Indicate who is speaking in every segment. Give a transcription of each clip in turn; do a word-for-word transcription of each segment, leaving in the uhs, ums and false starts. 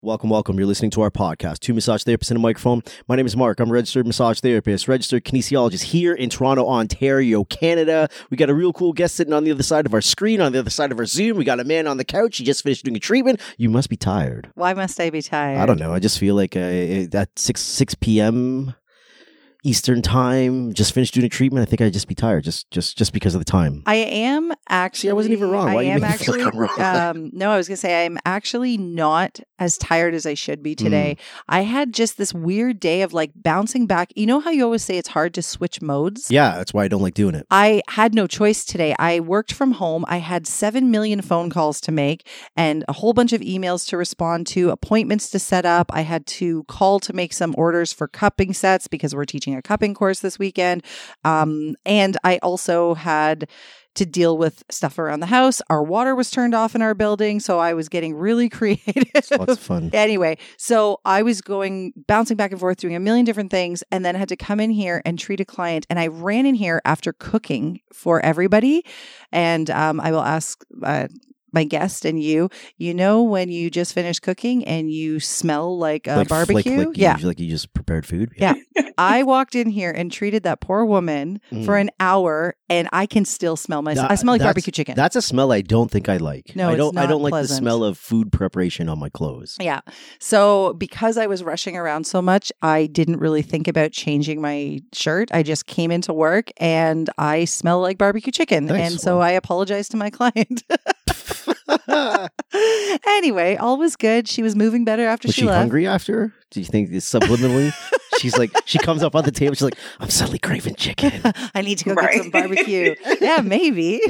Speaker 1: Welcome, welcome. You're listening to our podcast, Two Massage Therapists and a Microphone. My name is Mark. I'm a registered massage therapist, registered kinesiologist here in Toronto, Ontario, Canada. We got a real cool guest sitting on the other side of our screen, on the other side of our Zoom. We got a man on the couch. He just finished doing a treatment. You must be tired.
Speaker 2: Why must I be tired?
Speaker 1: I don't know. I just feel like uh, at six six p.m. Eastern time, just finished doing a treatment. I think I'd just be tired, just just just because of the time.
Speaker 2: I am actually.
Speaker 1: See, I wasn't even wrong. Why
Speaker 2: I
Speaker 1: you
Speaker 2: am
Speaker 1: make me feel
Speaker 2: actually.
Speaker 1: like I'm wrong?
Speaker 2: um, no, I was gonna say I'm actually not as tired as I should be today. Mm. I had just this weird day of like bouncing back. You know how you always say it's hard to switch modes?
Speaker 1: Yeah, that's why I don't like doing it.
Speaker 2: I had no choice today. I worked from home. I had seven million phone calls to make and a whole bunch of emails to respond to, appointments to set up. I had to call to make some orders for cupping sets because we're teaching a cupping course this weekend. Um, and I also had to deal with stuff around the house. Our water was turned off in our building, so I was getting really creative.
Speaker 1: Lots of fun.
Speaker 2: Anyway, so I was going, bouncing back and forth, doing a million different things, and then had to come in here and treat a client. And I ran in here after cooking for everybody. And um, I will ask uh, my guest and you, you know, when you just finished cooking and you smell like a
Speaker 1: like,
Speaker 2: barbecue?
Speaker 1: Like, like
Speaker 2: yeah.
Speaker 1: You, like you just prepared food?
Speaker 2: Yeah. yeah. I walked in here and treated that poor woman mm. for an hour and I can still smell myself. That, I smell like barbecue chicken.
Speaker 1: That's a smell I don't think I like.
Speaker 2: No,
Speaker 1: I don't
Speaker 2: it's not
Speaker 1: I don't like
Speaker 2: pleasant.
Speaker 1: the smell of food preparation on my clothes.
Speaker 2: Yeah. So because I was rushing around so much, I didn't really think about changing my shirt. I just came into work and I smell like barbecue chicken.
Speaker 1: Nice.
Speaker 2: And so I apologized to my client. Anyway, all was good. She was moving better after
Speaker 1: was
Speaker 2: she,
Speaker 1: she
Speaker 2: left.
Speaker 1: hungry after? Do you think it's subliminally? She's like, she comes up on the table. She's like, I'm suddenly craving chicken.
Speaker 2: I need to go
Speaker 3: right.
Speaker 2: get some barbecue. Yeah, maybe.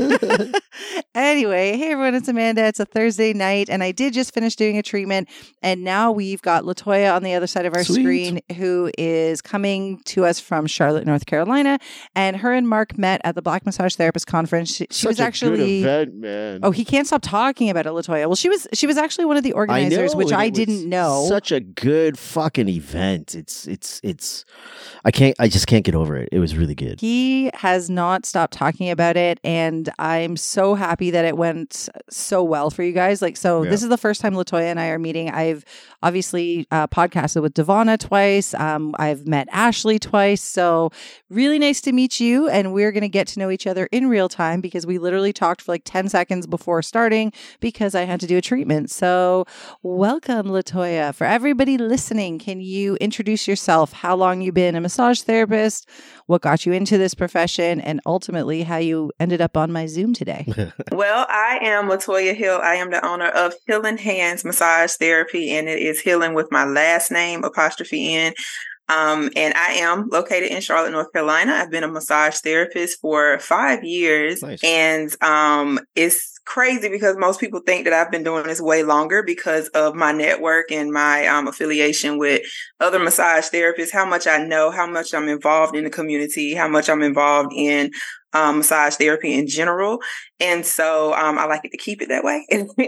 Speaker 2: Anyway, hey everyone, it's Amanda. It's a Thursday night, and I did just finish doing a treatment, and now we've got Latoya on the other side of our
Speaker 1: Sweet.
Speaker 2: screen, who is coming to us from Charlotte, North Carolina, and her and Mark met at the Black Massage Therapist Conference. She, she
Speaker 1: Such
Speaker 2: was
Speaker 1: a
Speaker 2: actually
Speaker 1: good event, man.
Speaker 2: Oh, he can't stop talking about it, Latoya. Well, she was she was actually one of the organizers,
Speaker 1: I know,
Speaker 2: which I
Speaker 1: it was
Speaker 2: didn't know.
Speaker 1: Such a good fucking event. It's it's it's. I can't. I just can't get over it. It was really good.
Speaker 2: He has not stopped talking about it, and I'm so happy that it went so well for you guys. Like, so
Speaker 1: Yeah.
Speaker 2: this is the first time Latoya and I are meeting. I've obviously uh, podcasted with Devonna twice. Um, I've met Ashley twice. So really nice to meet you, and we're going to get to know each other in real time because we literally talked for like ten seconds before starting because I had to do a treatment. So welcome, Latoya. For everybody listening, can you introduce yourself? How long you been a massage therapist? What got you into this profession? And ultimately, how you ended up on my Zoom today?
Speaker 3: Well, I am Latoya Hill. I am the owner of Healing Hands Massage Therapy, and it is healing with my last name, apostrophe N. Um, and I am located in Charlotte, North Carolina. I've been a massage therapist for five years.
Speaker 1: Nice.
Speaker 3: And um, it's crazy because most people think that I've been doing this way longer because of my network and my um, affiliation with other massage therapists, how much I know, how much I'm involved in the community, how much I'm involved in um, massage therapy in general. And so um, I like it to keep it that way.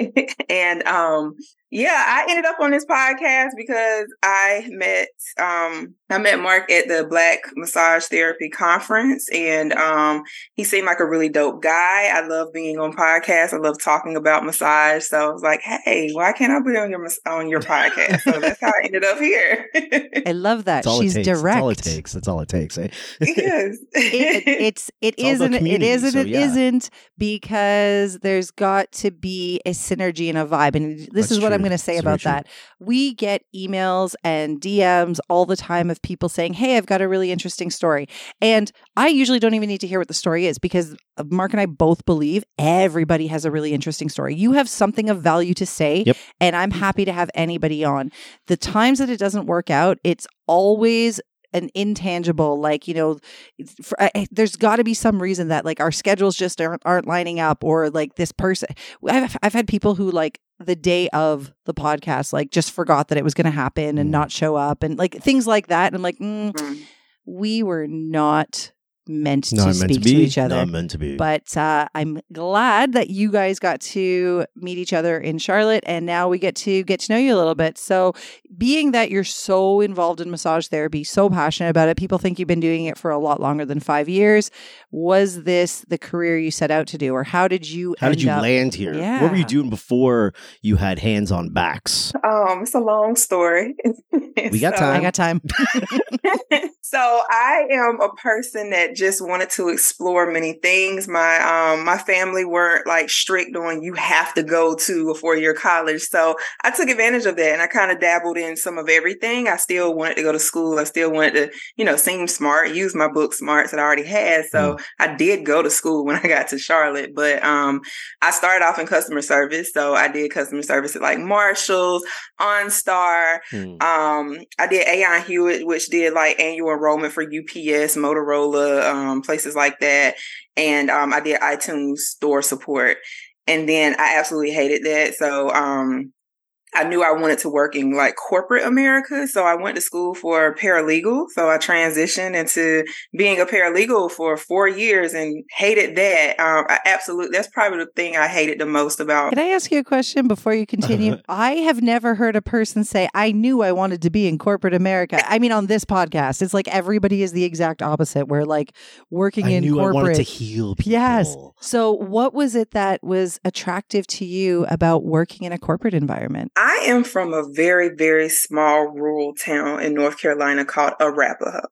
Speaker 3: and um, yeah, I ended up on this podcast because I met um, I met Mark at the Black Massage Therapy Conference, and um, he seemed like a really dope guy. I love being on podcasts. I love talking about massage. So I was like, hey, why can't I be on your on your podcast? So that's how I ended up here.
Speaker 2: I love that.
Speaker 1: That's all
Speaker 2: She's
Speaker 1: it takes.
Speaker 2: direct.
Speaker 1: That's all it takes. That's all it takes. Eh?
Speaker 3: Yes.
Speaker 2: it, it's it
Speaker 1: It's all about
Speaker 2: isn't it
Speaker 1: community,
Speaker 2: isn't
Speaker 1: so
Speaker 2: it
Speaker 1: yeah.
Speaker 2: isn't because there's got to be a synergy and a vibe, and this
Speaker 1: That's
Speaker 2: is what I'm
Speaker 1: true.
Speaker 2: going to say
Speaker 1: It's
Speaker 2: about
Speaker 1: very
Speaker 2: that. We get emails and D Ms all the time of people saying, hey, I've got a really interesting story, and I usually don't even need to hear what the story is because Mark and I both believe everybody has a really interesting story. You have something of value to say,
Speaker 1: Yep.
Speaker 2: and I'm happy to have anybody on. The times that it doesn't work out, it's always an intangible, like, you know, for, uh, there's got to be some reason that like our schedules just aren't, aren't lining up, or like this person. I've, I've had people who like the day of the podcast, like just forgot that it was going to happen and
Speaker 1: Mm.
Speaker 2: not show up and like things like that. And I'm like, mm,
Speaker 3: Mm.
Speaker 2: we were not meant to
Speaker 1: Not meant
Speaker 2: speak
Speaker 1: to, be.
Speaker 2: to each other.
Speaker 1: Not meant to be.
Speaker 2: But uh, I'm glad that you guys got to meet each other in Charlotte, and now we get to get to know you a little bit. So being that you're so involved in massage therapy, so passionate about it, people think you've been doing it for a lot longer than five years. Was this the career you set out to do, or how did you
Speaker 1: How
Speaker 2: end
Speaker 1: did you
Speaker 2: up-
Speaker 1: land here?
Speaker 2: Yeah.
Speaker 1: What were you doing before you had hands on backs?
Speaker 3: Um, it's a long story.
Speaker 1: We got
Speaker 3: So-
Speaker 1: time.
Speaker 2: I got time.
Speaker 3: So I am a person that just wanted to explore many things. My um my family weren't like strict on you have to go to a four year college. So I took advantage of that and I kind of dabbled in some of everything. I still wanted to go to school. I still wanted to, you know, seem smart, use my book smarts that I already had. So mm. I did go to school when I got to Charlotte, but um I started off in customer service. So I did customer service at like Marshalls, OnStar. Mm. Um I did Aon Hewitt, which did like annual enrollment for U P S, Motorola, um, places like that. And um, I did iTunes store support. And then I absolutely hated that. So um, I knew I wanted to work in like corporate America. So I went to school for paralegal. So I transitioned into being a paralegal for four years and hated that. Um, I absolutely, that's probably the thing I hated the most about.
Speaker 2: Can I ask you a question before you continue? I have never heard a person say, I knew I wanted to be in corporate America. I mean, on this podcast, it's like everybody is the exact opposite. We're like working
Speaker 1: I
Speaker 2: in
Speaker 1: knew
Speaker 2: corporate.
Speaker 1: I wanted to heal people.
Speaker 2: Yes. So what was it that was attractive to you about working in a corporate environment?
Speaker 3: I am from a very, very small rural town in North Carolina called Arapahoe.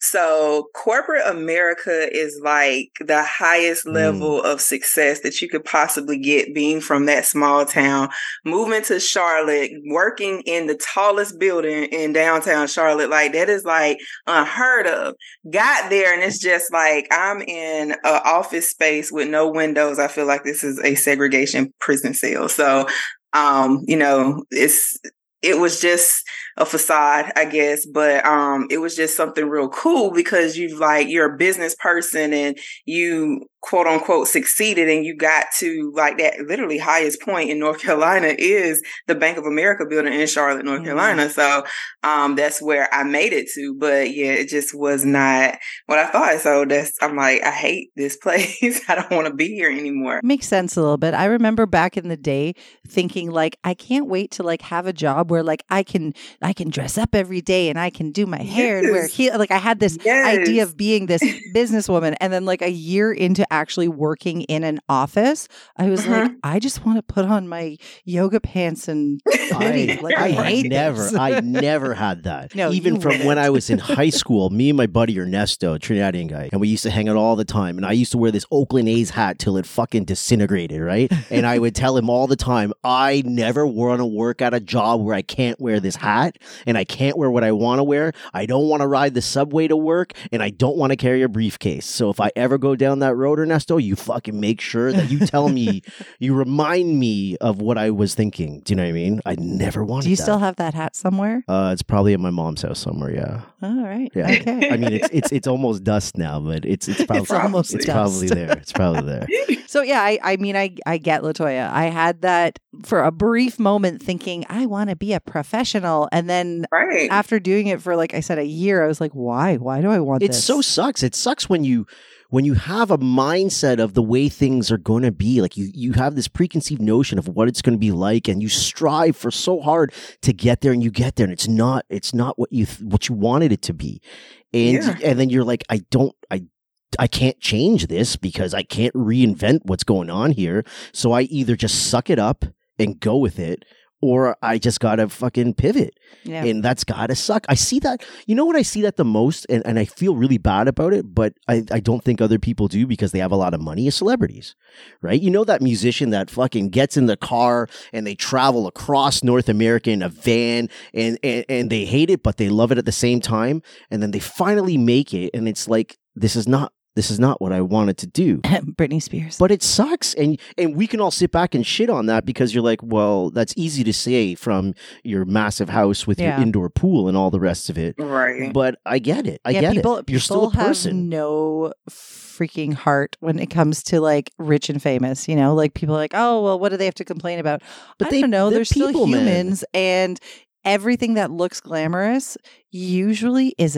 Speaker 3: So corporate America is like the highest level mm. of success that you could possibly get being from that small town, moving to Charlotte, working in the tallest building in downtown Charlotte. Like that is like unheard of. Got there and it's just like I'm in an office space with no windows. I feel like this is a segregation prison cell. So Um, you know, it's, it was just a facade, I guess, but um, it was just something real cool because you like, you're a business person and you quote unquote succeeded and you got to like that literally highest point in North Carolina is the Bank of America building in Charlotte, North mm-hmm. Carolina. So um, that's where I made it to. But yeah, it just was not what I thought. So that's, I'm like, I hate this place. I don't want to be here anymore.
Speaker 2: Makes sense a little bit. I remember back in the day thinking like, I can't wait to like have a job where like I can, I can dress up every day and I can do my hair yes. and wear he- like I had this yes. idea of being this businesswoman. And then like a year into actually working in an office, I was uh-huh. like, I just want to put on my yoga pants and
Speaker 1: I,
Speaker 2: like, I, I hate
Speaker 1: never,
Speaker 2: this.
Speaker 1: I never had that.
Speaker 2: No,
Speaker 1: even from
Speaker 2: wouldn't.
Speaker 1: When I was in high school, me and my buddy Ernesto, Trinidadian guy, and we used to hang out all the time. And I used to wear this Oakland A's hat till it fucking disintegrated, right? And I would tell him all the time, I never want to work at a job where I can't wear this hat and I can't wear what I want to wear. I don't want to ride the subway to work and I don't want to carry a briefcase. So if I ever go down that road, Ernesto, you fucking make sure that you tell me, you remind me of what I was thinking. Do you know what I mean? I never wanted that.
Speaker 2: Do you
Speaker 1: that.
Speaker 2: still have that hat somewhere?
Speaker 1: Uh, it's probably at my mom's house somewhere, yeah.
Speaker 2: All right.
Speaker 1: Yeah.
Speaker 2: Okay.
Speaker 1: I mean, it's it's it's almost dust now, but it's it's probably,
Speaker 2: it's almost
Speaker 1: it's
Speaker 2: dust.
Speaker 1: probably there. It's probably there.
Speaker 2: So yeah, I, I mean, I, I get LaToya. I had that for a brief moment thinking, I want to be a professional. And then
Speaker 3: right.
Speaker 2: after doing it for, like I said, a year, I was like, why? Why do I want
Speaker 1: it
Speaker 2: this?
Speaker 1: It so sucks. It sucks when you... when you have a mindset of the way things are going to be, like you, you have this preconceived notion of what it's going to be like and you strive for so hard to get there and you get there and it's not, it's not what you, th- what you wanted it to be. And, yeah. and then you're like, I don't, I, I can't change this because I can't reinvent what's going on here. So I either just suck it up and go with it, or I just gotta fucking pivot.
Speaker 2: Yeah.
Speaker 1: And that's gotta suck. I see that, you know what I see that the most, and, and I feel really bad about it, but I, I don't think other people do because they have a lot of money, is celebrities, right? You know that musician that fucking gets in the car and they travel across North America in a van and, and, and they hate it, but they love it at the same time. And then they finally make it and it's like, this is not This is not what I wanted to do.
Speaker 2: Britney Spears.
Speaker 1: But it sucks. And and we can all sit back and shit on that because you're like, well, that's easy to say from your massive house with yeah. your indoor pool and all the rest of it.
Speaker 3: Right.
Speaker 1: But I get it. I
Speaker 2: yeah,
Speaker 1: get
Speaker 2: people,
Speaker 1: it. You're
Speaker 2: people
Speaker 1: still a person.
Speaker 2: Have no freaking heart when it comes to like rich and famous, you know, like people are like, oh, well, what do they have to complain about? But I they, don't know. They're, they're still people, humans. Man. And everything that looks glamorous usually isn't.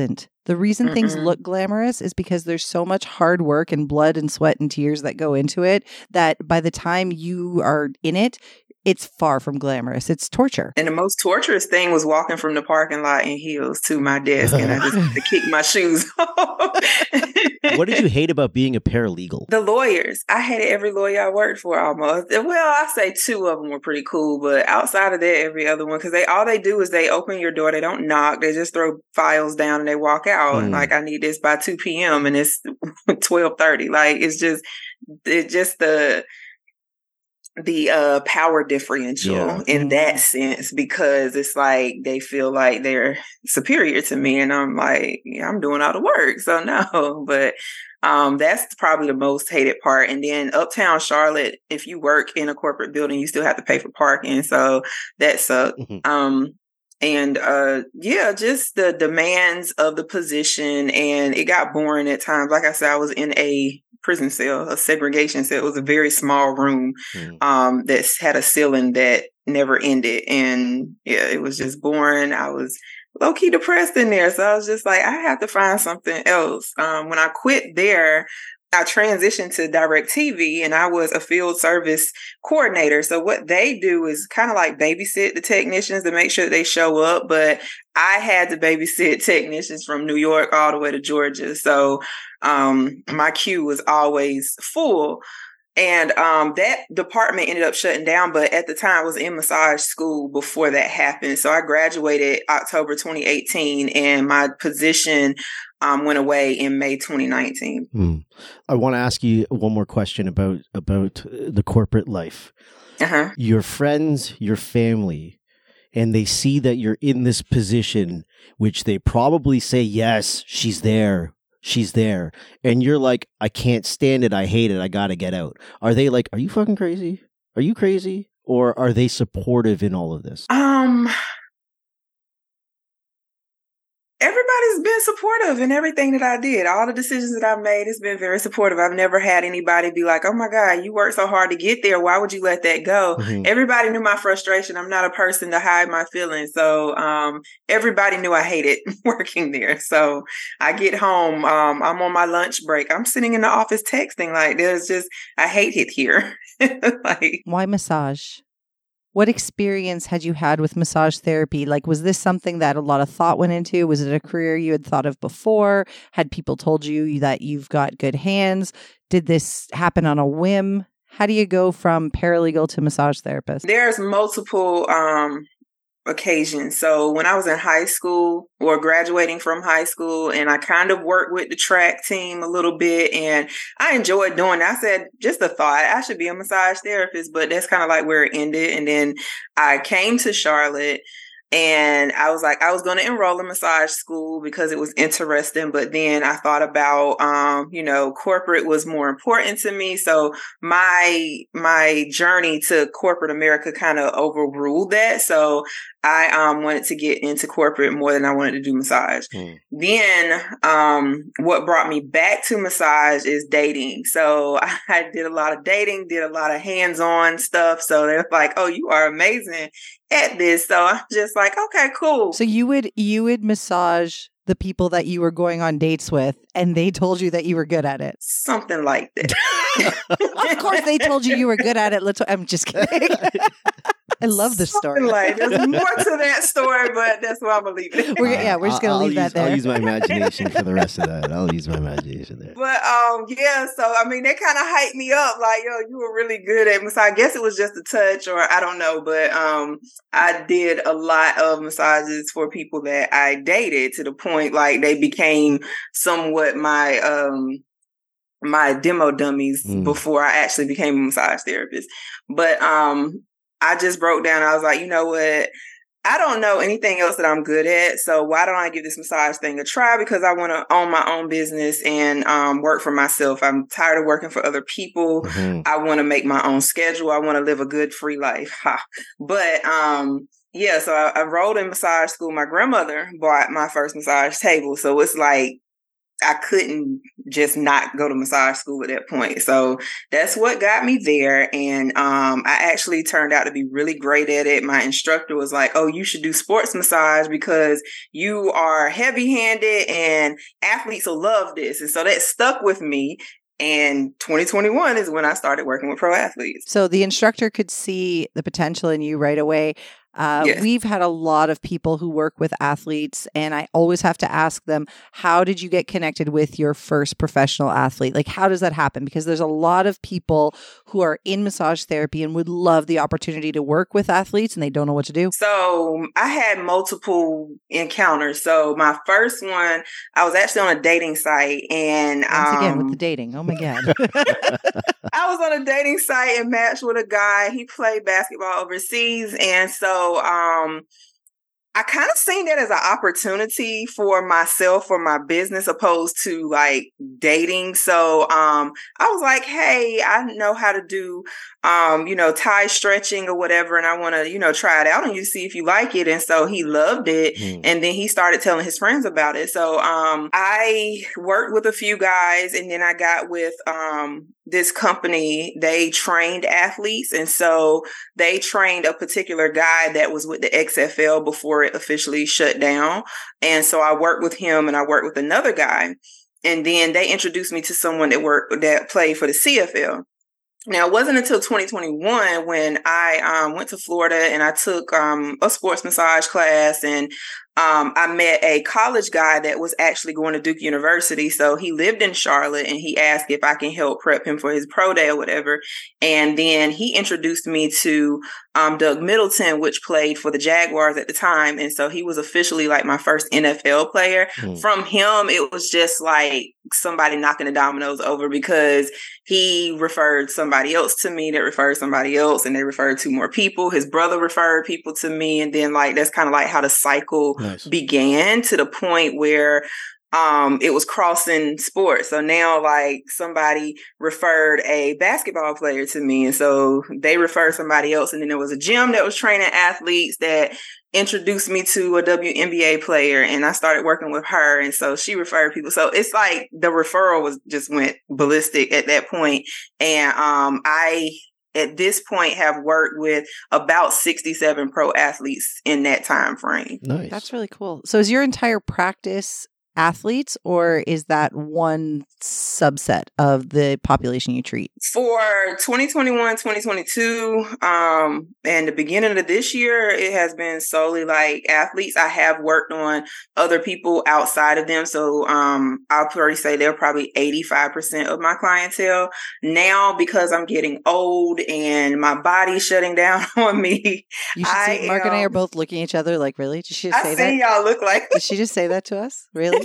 Speaker 2: The reason
Speaker 3: Mm-mm.
Speaker 2: things look glamorous is because there's so much hard work and blood and sweat and tears that go into it that by the time you are in it, it's far from glamorous. It's torture.
Speaker 3: And the most torturous thing was walking from the parking lot in heels to my desk, and I just had to kick my shoes off.
Speaker 1: What did you hate about being a paralegal?
Speaker 3: The lawyers. I hated every lawyer I worked for almost. Well, I say two of them were pretty cool, but outside of that, every other one, because they all they do is they open your door. They don't knock. They just throw files down and they walk out.
Speaker 1: Mm.
Speaker 3: And like, I need this by two p.m. and it's twelve thirty. Like, it's just, it's just the... the uh power differential
Speaker 1: Yeah.
Speaker 3: in that sense, because it's like they feel like they're superior to me, and I'm like, yeah, I'm doing all the work, so no. But um that's probably the most hated part. And then uptown Charlotte, if you work in a corporate building, you still have to pay for parking, so that sucked.
Speaker 1: Mhm.
Speaker 3: um And uh yeah, just the demands of the position, and it got boring at times. Like I said, I was in a prison cell, a segregation cell. It was a very small room
Speaker 1: Mm.
Speaker 3: um that had a ceiling that never ended. And yeah, it was just boring. I was low-key depressed in there. So I was just like, I have to find something else. Um when I quit there, I transitioned to DirecTV, and I was a field service coordinator. So what they do is kind of like babysit the technicians to make sure they show up. But I had to babysit technicians from New York all the way to Georgia. So um, my queue was always full. And um, that department ended up shutting down. But at the time, I was in massage school before that happened. So I graduated October twenty eighteen, and my position um, went away in May twenty nineteen.
Speaker 1: Hmm. I want to ask you one more question about about the corporate life.
Speaker 3: Uh-huh.
Speaker 1: Your friends, your family, and they see that you're in this position, which they probably say, yes, she's there. She's there. And you're like, I can't stand it. I hate it. I got to get out. Are they like, are you fucking crazy? Are you crazy? Or are they supportive in all of this?
Speaker 3: Um, everybody's been supportive in everything that I did. All the decisions that I've made has been very supportive. I've never had anybody be like, oh my God, you worked so hard to get there. Why would you let that go?
Speaker 1: Mhm.
Speaker 3: Everybody knew my frustration. I'm not a person to hide my feelings. So um, everybody knew I hated working there. So I get home, um, I'm on my lunch break. I'm sitting in the office texting like, there's just, I hate it here. Like,
Speaker 2: Why massage? What experience had you had with massage therapy? Like, was this something that a lot of thought went into? Was it a career you had thought of before? Had people told you that you've got good hands? Did this happen on a whim? How do you go from paralegal to massage therapist?
Speaker 3: there's multiple um, occasions. So when I was in high school or graduating from high school, and I kind of worked with the track team a little bit, and I enjoyed doing it. I said, just a thought, I should be a massage therapist, but that's kind of like where it ended. And then I came to Charlotte, and I was like, I was going to enroll in massage school because it was interesting. But then I thought about, um, you know, corporate was more important to me. So my, my journey to corporate America kind of overruled that. So I um, wanted to get into corporate more than I wanted to do massage.
Speaker 1: Mm.
Speaker 3: Then um, what brought me back to massage is dating. So I did a lot of dating, did a lot of hands-on stuff. So they're like, oh, you are amazing at this. So I'm just like, okay, cool.
Speaker 2: So you would you would massage the people that you were going on dates with, and they told you that you were good at it.
Speaker 3: Something like that.
Speaker 2: Of course, they told you you were good at it. Let's. I'm just kidding. I love this story.
Speaker 3: Something like there's more to that story, but that's where I'm gonna leave it.
Speaker 2: We're, yeah, we're just gonna
Speaker 1: I'll
Speaker 2: leave
Speaker 1: use,
Speaker 2: that there.
Speaker 1: I'll use my imagination for the rest of that. I'll use my imagination there.
Speaker 3: But um, yeah. So I mean, they kind of hyped me up, like, yo, you were really good at massage. I guess it was just a touch, or I don't know. But um, I did a lot of massages for people that I dated, to the point like they became somewhat my um my demo dummies
Speaker 1: Mm.
Speaker 3: before I actually became a massage therapist. But um, I just broke down. I was like, you know what? I don't know anything else that I'm good at. So why don't I give this massage thing a try? Because I want to own my own business and um, work for myself. I'm tired of working for other people.
Speaker 1: Mhm.
Speaker 3: I want to make my own schedule. I want to live a good free life. Ha. But um, yeah, so I, I enrolled in massage school. My grandmother bought my first massage table. So it's like, I couldn't just not go to massage school at that point. So that's what got me there. And um, I actually turned out to be really great at it. My instructor was like, oh, you should do sports massage because you are heavy handed and athletes will love this. And so that stuck with me. And twenty twenty-one is when I started working with pro athletes.
Speaker 2: So the instructor could see the potential in you right away. Uh, yes. We've had a lot of people who work with athletes, and I always have to ask them, how did you get connected with your first professional athlete? Like, how does that happen? Because there's a lot of people who are in massage therapy and would love the opportunity to work with athletes, and they don't know what to do.
Speaker 3: So I had multiple encounters. So my first one, I was actually on a dating site, and
Speaker 2: once
Speaker 3: um,
Speaker 2: again with the dating. Oh my God.
Speaker 3: I was on a dating site and matched with a guy. He played basketball overseas, and so um I kind of seen that as an opportunity for myself, for my business, opposed to like dating. So um, I was like, hey, I know how to do, um, you know, tie stretching or whatever. And I want to, you know, try it out and you see if you like it. And so he loved it. Mm. And then he started telling his friends about it. So um, I worked with a few guys, and then I got with um, this company. They trained athletes. And so they trained a particular guy that was with the X F L before it officially shut down. And so I worked with him, and I worked with another guy. And then they introduced me to someone that worked that played for the C F L. Now, it wasn't until twenty twenty-one when I um, went to Florida and I took um, a sports massage class, and um, I met a college guy that was actually going to Duke University. So he lived in Charlotte, and he asked if I can help prep him for his pro day or whatever. And then he introduced me to um, Doug Middleton, which played for the Jaguars at the time. And so he was officially like my first N F L player. Mm. From him, it was just like somebody knocking the dominoes over, because he referred somebody else to me that referred somebody else, and they referred two more people. His brother referred people to me. And then like, that's kind of like how the cycle nice. began, to the point where um, it was crossing sports. So now like somebody referred a basketball player to me, and so they referred somebody else. And then there was a gym that was training athletes that introduced me to a W N B A player, and I started working with her. And so she referred people. So it's like the referral was just went ballistic at that point. And um, I, at this point, have worked with about sixty-seven pro athletes in that time frame.
Speaker 1: Nice.
Speaker 2: That's really cool. So is your entire practice athletes, or is that one subset of the population you treat?
Speaker 3: For twenty twenty-one, twenty twenty-two, um, and the beginning of this year, it has been solely like athletes. I have worked on other people outside of them. So um, I'll probably say they're probably eighty-five percent of my clientele. Now, because I'm getting old and my body's shutting down on me.
Speaker 2: You should I see, Mark am, and I are both looking at each other like, really? Did she just say
Speaker 3: I
Speaker 2: that?
Speaker 3: see y'all look like.
Speaker 2: Did she just say that to us? Really?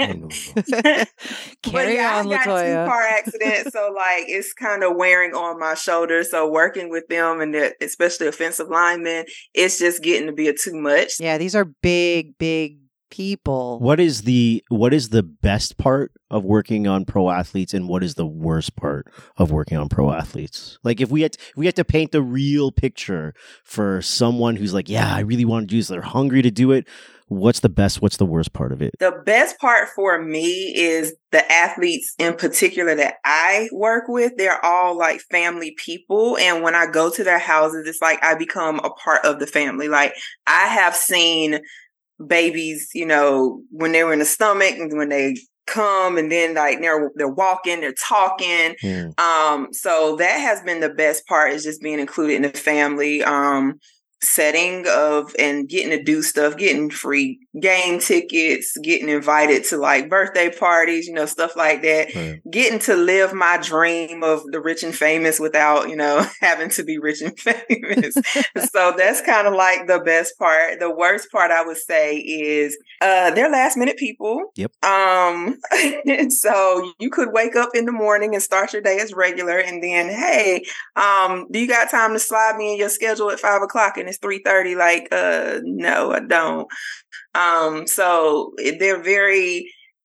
Speaker 2: Carry
Speaker 3: yeah,
Speaker 2: on,
Speaker 3: I got
Speaker 2: Latoya.
Speaker 3: two car accidents, so like it's kind of wearing on my shoulders. So working with them, and the, especially offensive linemen, it's just getting to be a too much.
Speaker 2: Yeah, these are big, big people.
Speaker 1: What is the what is the best part of working on pro athletes, and what is the worst part of working on pro athletes? Like if we had to, if we had to paint the real picture for someone who's like, yeah, I really want to do this, they're hungry to do it. What's the best? What's the worst part of it?
Speaker 3: The best part for me is the athletes in particular that I work with. They're all like family people. And when I go to their houses, it's like I become a part of the family. Like I have seen babies, you know, when they were in the stomach and when they come, and then like they're they're walking, they're talking. Mm. Um, so that has been the best part, is just being included in the family um setting of and getting to do stuff, getting free game tickets, getting invited to like birthday parties, you know, stuff like that. Right. Getting to live my dream of the rich and famous without, you know, having to be rich and famous. So that's kind of like the best part. The worst part, I would say, is uh they're last minute people.
Speaker 1: Yep.
Speaker 3: Um so you could wake up in the morning and start your day as regular, and then, hey, um, do you got time to slide me in your schedule at five o'clock? And it's three thirty. Like, uh, no, I don't. Um, so they're very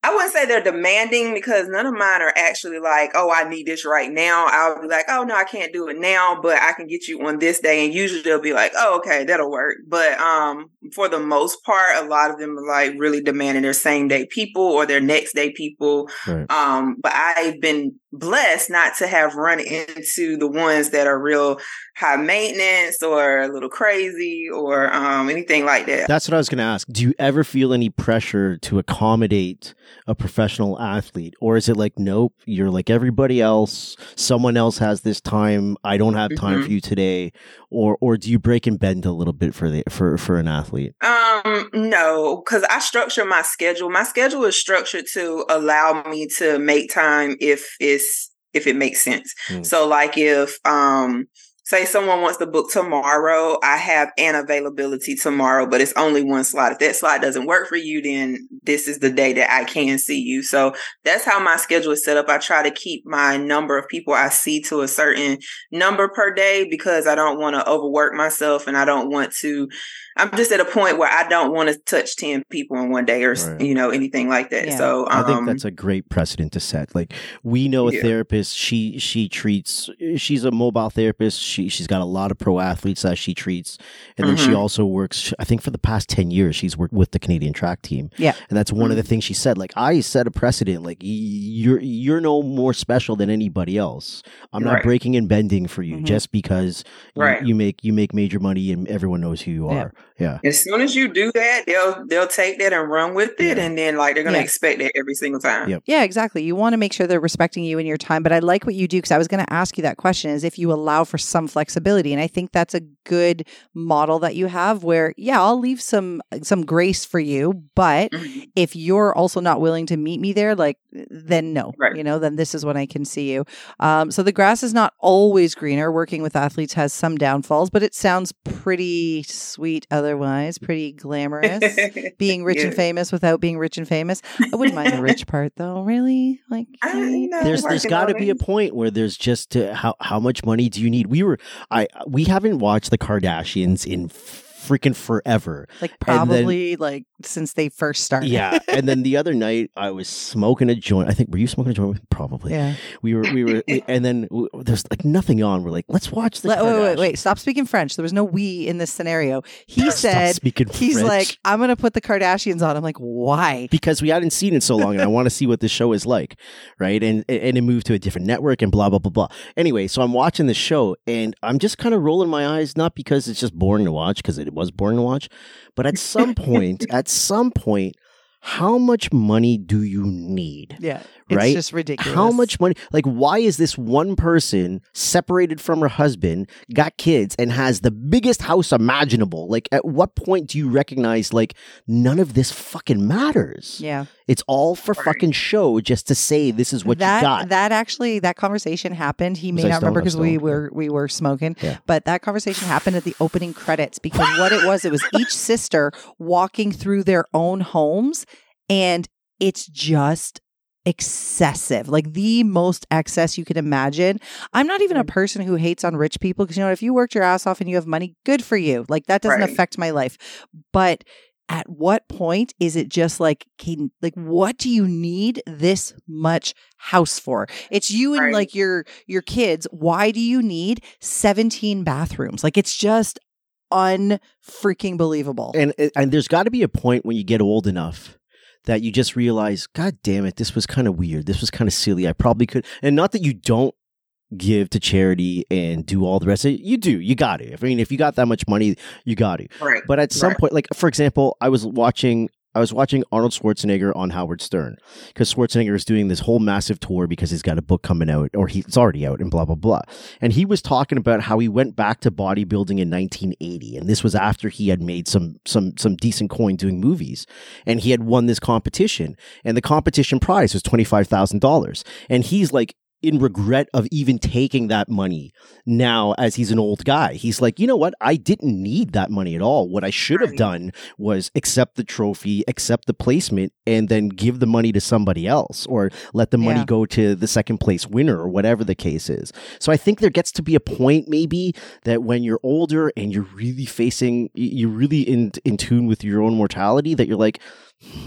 Speaker 3: I wouldn't say they're demanding because none of mine are actually like, oh, I need this right now. I'll be like, oh, no, I can't do it now, but I can get you on this day. And usually they'll be like, oh, okay, that'll work. But um, for the most part, a lot of them are like really demanding their same day people or their next day people.
Speaker 1: Right.
Speaker 3: Um, but I've been blessed not to have run into the ones that are real high maintenance or a little crazy or um, anything like that.
Speaker 1: That's what I was going to ask. Do you ever feel any pressure to accommodate a professional athlete? Or is it like, nope, you're like everybody else. Someone else has this time. I don't have time
Speaker 3: Mm-hmm.
Speaker 1: for you today. Or or do you break and bend a little bit for the for, for an athlete?
Speaker 3: Um, no, because I structure my schedule. My schedule is structured to allow me to make time if it's if it makes sense.
Speaker 1: Mm.
Speaker 3: So like if um say someone wants to book tomorrow, I have an availability tomorrow, but it's only one slot. If that slot doesn't work for you, then this is the day that I can see you. So that's how my schedule is set up. I try to keep my number of people I see to a certain number per day because I don't want to overwork myself and I don't want to, I'm just at a point where I don't want to touch ten people in one day or,
Speaker 1: Right.
Speaker 3: you know, anything like that.
Speaker 2: Yeah.
Speaker 3: So um,
Speaker 1: I think that's a great precedent to set. Like we know a
Speaker 3: Yeah.
Speaker 1: therapist, she she treats, she's a mobile therapist. She she's got a lot of pro athletes that she treats, and then she
Speaker 3: Mhm.
Speaker 1: also works. I think for the past ten years, she's worked with the Canadian track team.
Speaker 2: Yeah.
Speaker 1: And that's one of the things she said. Like I set a precedent. Like y- you're you're no more special than anybody else. I'm not
Speaker 3: Right.
Speaker 1: breaking and bending for you
Speaker 2: Mhm.
Speaker 1: just because you,
Speaker 3: Right.
Speaker 1: you make you make major money and everyone knows who you
Speaker 2: Yeah.
Speaker 1: are. Yeah.
Speaker 3: As soon as you do that, they'll they'll take that and run with it,
Speaker 1: Yeah.
Speaker 3: and then like they're gonna
Speaker 2: Yeah.
Speaker 3: expect it every single time.
Speaker 1: Yep.
Speaker 2: Yeah, exactly. You want to make sure they're respecting you and your time. But I like what you do because I was going to ask you that question is if you allow for some flexibility. And I think that's a good model that you have where, yeah, I'll leave some some grace for you. But
Speaker 3: Mhm.
Speaker 2: if you're also not willing to meet me there, like, then no,
Speaker 3: Right.
Speaker 2: you know, then this is when I can see you. Um, so the grass is not always greener. Working with athletes has some downfalls, but it sounds pretty sweet otherwise, pretty glamorous. Being rich and
Speaker 3: Yeah.
Speaker 2: famous without being rich and famous. I wouldn't mind the rich part though, really. Like,
Speaker 3: I, you know,
Speaker 1: there's there's
Speaker 3: working
Speaker 1: got to
Speaker 3: on
Speaker 1: be a
Speaker 3: it.
Speaker 1: point where there's just uh, how how much money do you need? We were I we haven't watched the Kardashians in freaking forever.
Speaker 2: like
Speaker 1: And then-
Speaker 2: probably like since they first started.
Speaker 1: Yeah, and then the other night I was smoking a joint. I think were you smoking a joint? with me? Probably.
Speaker 2: Yeah.
Speaker 1: We were we were, we- and then w- there's like nothing on. We're like, let's watch the.
Speaker 2: Let- wait, wait,
Speaker 1: Kardashians.
Speaker 2: wait. Stop speaking French. There was no we in this scenario. He
Speaker 1: Stop
Speaker 2: said,
Speaker 1: speaking
Speaker 2: he's
Speaker 1: French.
Speaker 2: like, I'm going to put the Kardashians on. I'm like, why?
Speaker 1: Because we hadn't seen it so long, and I want to see what the show is like, right? And and it moved to a different network, and blah blah blah blah. Anyway, so I'm watching the show, and I'm just kind of rolling my eyes, not because it's just boring to watch, because it was boring to watch, but at some point, at some point, how much money do you need?
Speaker 2: Yeah. It's
Speaker 1: Right?
Speaker 2: just ridiculous.
Speaker 1: How much money? Like, why is this one person separated from her husband, got kids, and has the biggest house imaginable? Like, at what point do you recognize, like, none of this fucking matters?
Speaker 2: Yeah.
Speaker 1: It's all for
Speaker 3: Right.
Speaker 1: fucking show just to say this is what
Speaker 2: that,
Speaker 1: you got.
Speaker 2: That actually, that conversation happened. He may
Speaker 1: Was I
Speaker 2: not
Speaker 1: stoned?
Speaker 2: remember
Speaker 1: I'm
Speaker 2: because we
Speaker 1: stoned, yeah.
Speaker 2: were we were smoking,
Speaker 1: Yeah.
Speaker 2: but that conversation happened at the opening credits because what it was, it was each sister walking through their own homes, and it's just excessive, like the most excess you can imagine. I'm not even a person who hates on rich people because, you know, if you worked your ass off and you have money, good for you. Like that doesn't
Speaker 3: Right.
Speaker 2: affect my life. But at what point is it just like, can, like, what do you need this much house for? It's you and
Speaker 3: Right.
Speaker 2: like your your kids. Why do you need seventeen bathrooms? Like it's just unfreaking believable.
Speaker 1: and and there's got to be a point when you get old enough that you just realize, God damn it, this was kind of weird. This was kind of silly. I probably could, and not that you don't give to charity and do all the rest of it. You do. You got to. I mean, if you got that much money, you got to.
Speaker 3: Right.
Speaker 1: But at some
Speaker 3: Right.
Speaker 1: point, like for example, I was watching I was watching Arnold Schwarzenegger on Howard Stern because Schwarzenegger is doing this whole massive tour because he's got a book coming out, or he's already out, and blah blah blah. And he was talking about how he went back to bodybuilding in nineteen eighty, and this was after he had made some some some decent coin doing movies, and he had won this competition, and the competition prize was twenty-five thousand dollars, and he's like, in regret of even taking that money now as he's an old guy. He's like, you know what? I didn't need that money at all. What I should have
Speaker 3: Right.
Speaker 1: done was accept the trophy, accept the placement, and then give the money to somebody else, or let the money
Speaker 2: Yeah.
Speaker 1: go to the second place winner, or whatever the case is. So I think there gets to be a point maybe that when you're older and you're really facing, you're really in, in tune with your own mortality, that you're like, hmm,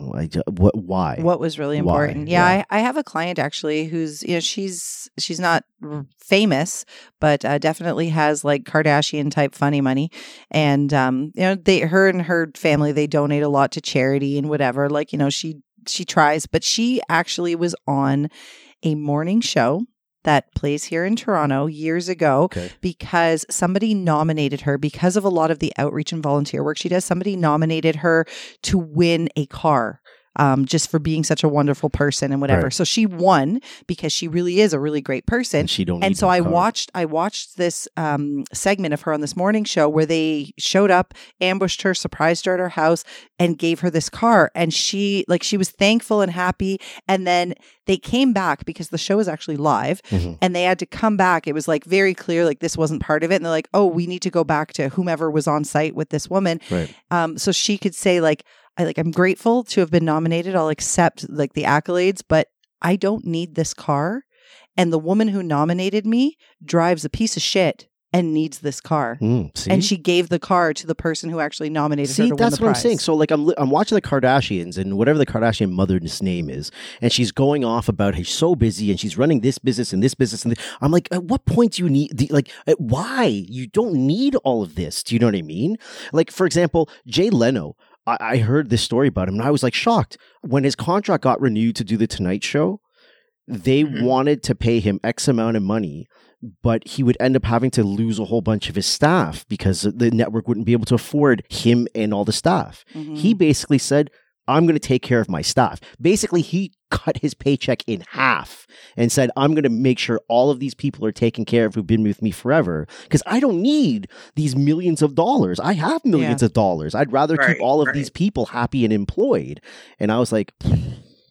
Speaker 1: know. I ju- what why?
Speaker 2: What was really
Speaker 1: Why?
Speaker 2: important? Yeah,
Speaker 1: Yeah.
Speaker 2: I, I have a client actually who's you know she's she's not r- famous, but uh, definitely has like Kardashian type funny money, and um, you know they her and her family they donate a lot to charity and whatever. Like you know she she tries, but she actually was on a morning show that plays here in Toronto years ago
Speaker 1: Okay.
Speaker 2: because somebody nominated her because of a lot of the outreach and volunteer work she does. Somebody nominated her to win a car. Um, just for being such a wonderful person and whatever.
Speaker 1: Right.
Speaker 2: So she won because she really is a really great person.
Speaker 1: And she don't.
Speaker 2: And
Speaker 1: need
Speaker 2: so
Speaker 1: no
Speaker 2: I
Speaker 1: car.
Speaker 2: watched I watched this um, segment of her on this morning show where they showed up, ambushed her, surprised her at her house, and gave her this car. And she like she was thankful and happy. And then they came back because the show was actually live,
Speaker 1: Mhm.
Speaker 2: and they had to come back. It was like very clear, like this wasn't part of it. And they're like, oh, we need to go back to whomever was on site with this woman,
Speaker 1: Right.
Speaker 2: um, so she could say like. I like I'm grateful to have been nominated. I'll accept like the accolades, but I don't need this car. And the woman who nominated me drives a piece of shit and needs this car.
Speaker 1: Mm, see?
Speaker 2: And she gave the car to the person who actually nominated
Speaker 1: See,
Speaker 2: her to win
Speaker 1: that's
Speaker 2: the
Speaker 1: what
Speaker 2: prize.
Speaker 1: I'm saying. So, like, I'm li- I'm watching the Kardashians and whatever the Kardashian mother's name is, and she's going off about how she's so busy and she's running this business and this business and this. I'm like, at what point do you need the, like, at why you don't need all of this? Do you know what I mean? Like, for example, Jay Leno. I, I heard this story about him, and I was like shocked when his contract got renewed to do the Tonight Show. They
Speaker 3: Mhm.
Speaker 1: wanted to pay him X amount of money, but he would end up having to lose a whole bunch of his staff because the network wouldn't be able to afford him and all the staff.
Speaker 2: Mhm.
Speaker 1: He basically said, I'm going to take care of my staff. Basically, he cut his paycheck in half and said, I'm going to make sure all of these people are taken care of who've been with me forever because I don't need these millions of dollars. I have millions of dollars. I'd rather
Speaker 3: Right,
Speaker 1: keep all of
Speaker 3: right.
Speaker 1: these people happy and employed. And I was like, that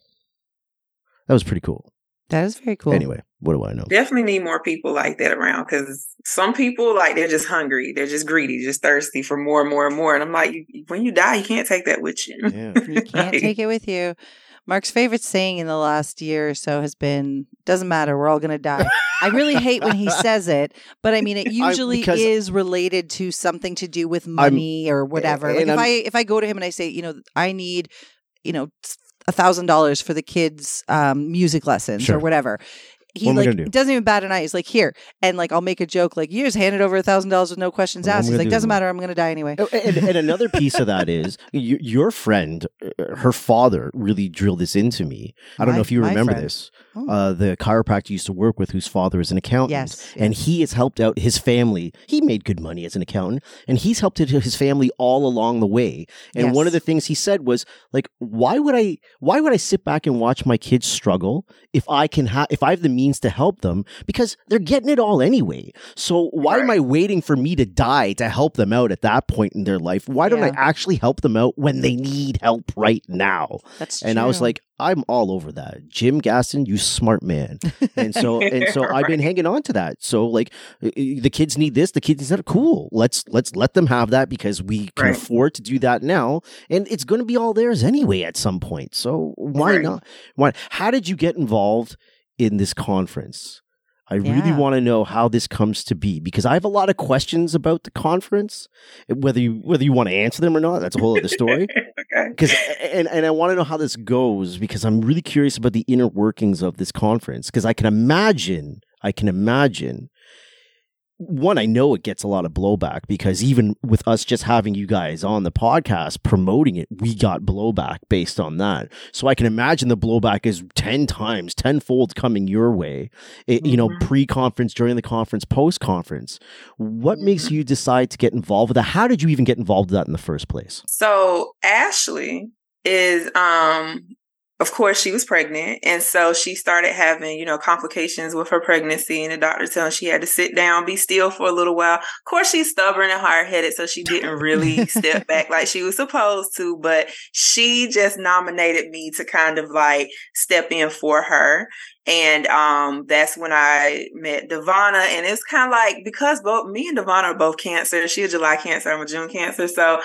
Speaker 1: was pretty cool.
Speaker 2: That is very cool.
Speaker 1: Anyway, what do I know?
Speaker 3: Definitely need more people like that around because some people, like, they're just hungry. They're just greedy, just thirsty for more and more and more. And I'm like, you- when you die, you can't take that with you.
Speaker 1: Yeah.
Speaker 2: You can't take it with you. Mark's favorite saying in the last year or so has been, doesn't matter, we're all going to die. I really hate when he says it, but I mean, it usually
Speaker 1: because-
Speaker 2: is related to something to do with money or whatever. Like
Speaker 1: and
Speaker 2: if
Speaker 1: I'm-
Speaker 2: I if I go to him and I say, you know, I need, you know, a thousand dollars for the kids' um, music lessons
Speaker 1: Sure.
Speaker 2: or whatever. He
Speaker 1: What am I
Speaker 2: like
Speaker 1: gonna do?
Speaker 2: it doesn't even bat an eye. He's like, here, and like I'll make a joke like, you just handed over a thousand dollars with no questions
Speaker 1: What am I
Speaker 2: asked. He's
Speaker 1: gonna
Speaker 2: like,
Speaker 1: do?
Speaker 2: doesn't matter, I'm going to die anyway.
Speaker 1: Oh, And, and another piece of that is y- your friend, uh, her father really drilled this into me. I don't
Speaker 2: My-
Speaker 1: know if you
Speaker 2: my
Speaker 1: remember
Speaker 2: friend.
Speaker 1: this.
Speaker 2: Oh.
Speaker 1: Uh, the chiropractor you used to work with, whose father is an accountant.
Speaker 2: Yes,
Speaker 1: And
Speaker 2: yes.
Speaker 1: he has helped out his family. He made good money as an accountant, and he's helped out his family all along the way. And
Speaker 2: Yes.
Speaker 1: one of the things he said was like, why would I, why would I sit back and watch my kids struggle if I can have, if I have the means to help them? Because they're getting it all anyway. So why am I waiting for me to die to help them out at that point in their life? Why don't
Speaker 2: Yeah.
Speaker 1: I actually help them out when they need help right now?
Speaker 2: That's
Speaker 1: And I was
Speaker 2: true.
Speaker 1: like, I'm all over that. Jim Gaston, you smart man. And so and so I've been
Speaker 3: Right.
Speaker 1: hanging on to that. So like uh, the kids need this, the kids need that. Cool. Let's let's let them have that because we can
Speaker 3: Right.
Speaker 1: afford to do that now. And it's gonna be all theirs anyway at some point. So why
Speaker 3: Right.
Speaker 1: not? Why how did you get involved in this conference? I really
Speaker 2: Yeah.
Speaker 1: want to know how this comes to be because I have a lot of questions about the conference. Whether you whether you want to answer them or not, that's a whole other story.
Speaker 3: Okay.
Speaker 1: Because and, and I want to know how this goes because I'm really curious about the inner workings of this conference because I can imagine I can imagine one, I know it gets a lot of blowback because even with us just having you guys on the podcast promoting it, we got blowback based on that. So I can imagine the blowback is ten times, tenfold coming your way, it, you know,
Speaker 3: Mhm.
Speaker 1: pre-conference, during the conference, post-conference. What makes
Speaker 3: Mhm.
Speaker 1: you decide to get involved with that? How did you even get involved with that in the first place?
Speaker 3: So Ashley is, um, of course, she was pregnant. And so she started having, you know, complications with her pregnancy. And the doctor told her she had to sit down, be still for a little while. Of course, she's stubborn and hard headed. So she didn't really step back like she was supposed to. But she just nominated me to kind of like step in for her. And um, that's when I met Devonna. And it's kind of like, because both me and Devonna are both Cancer. She's a July Cancer, I'm a June Cancer. So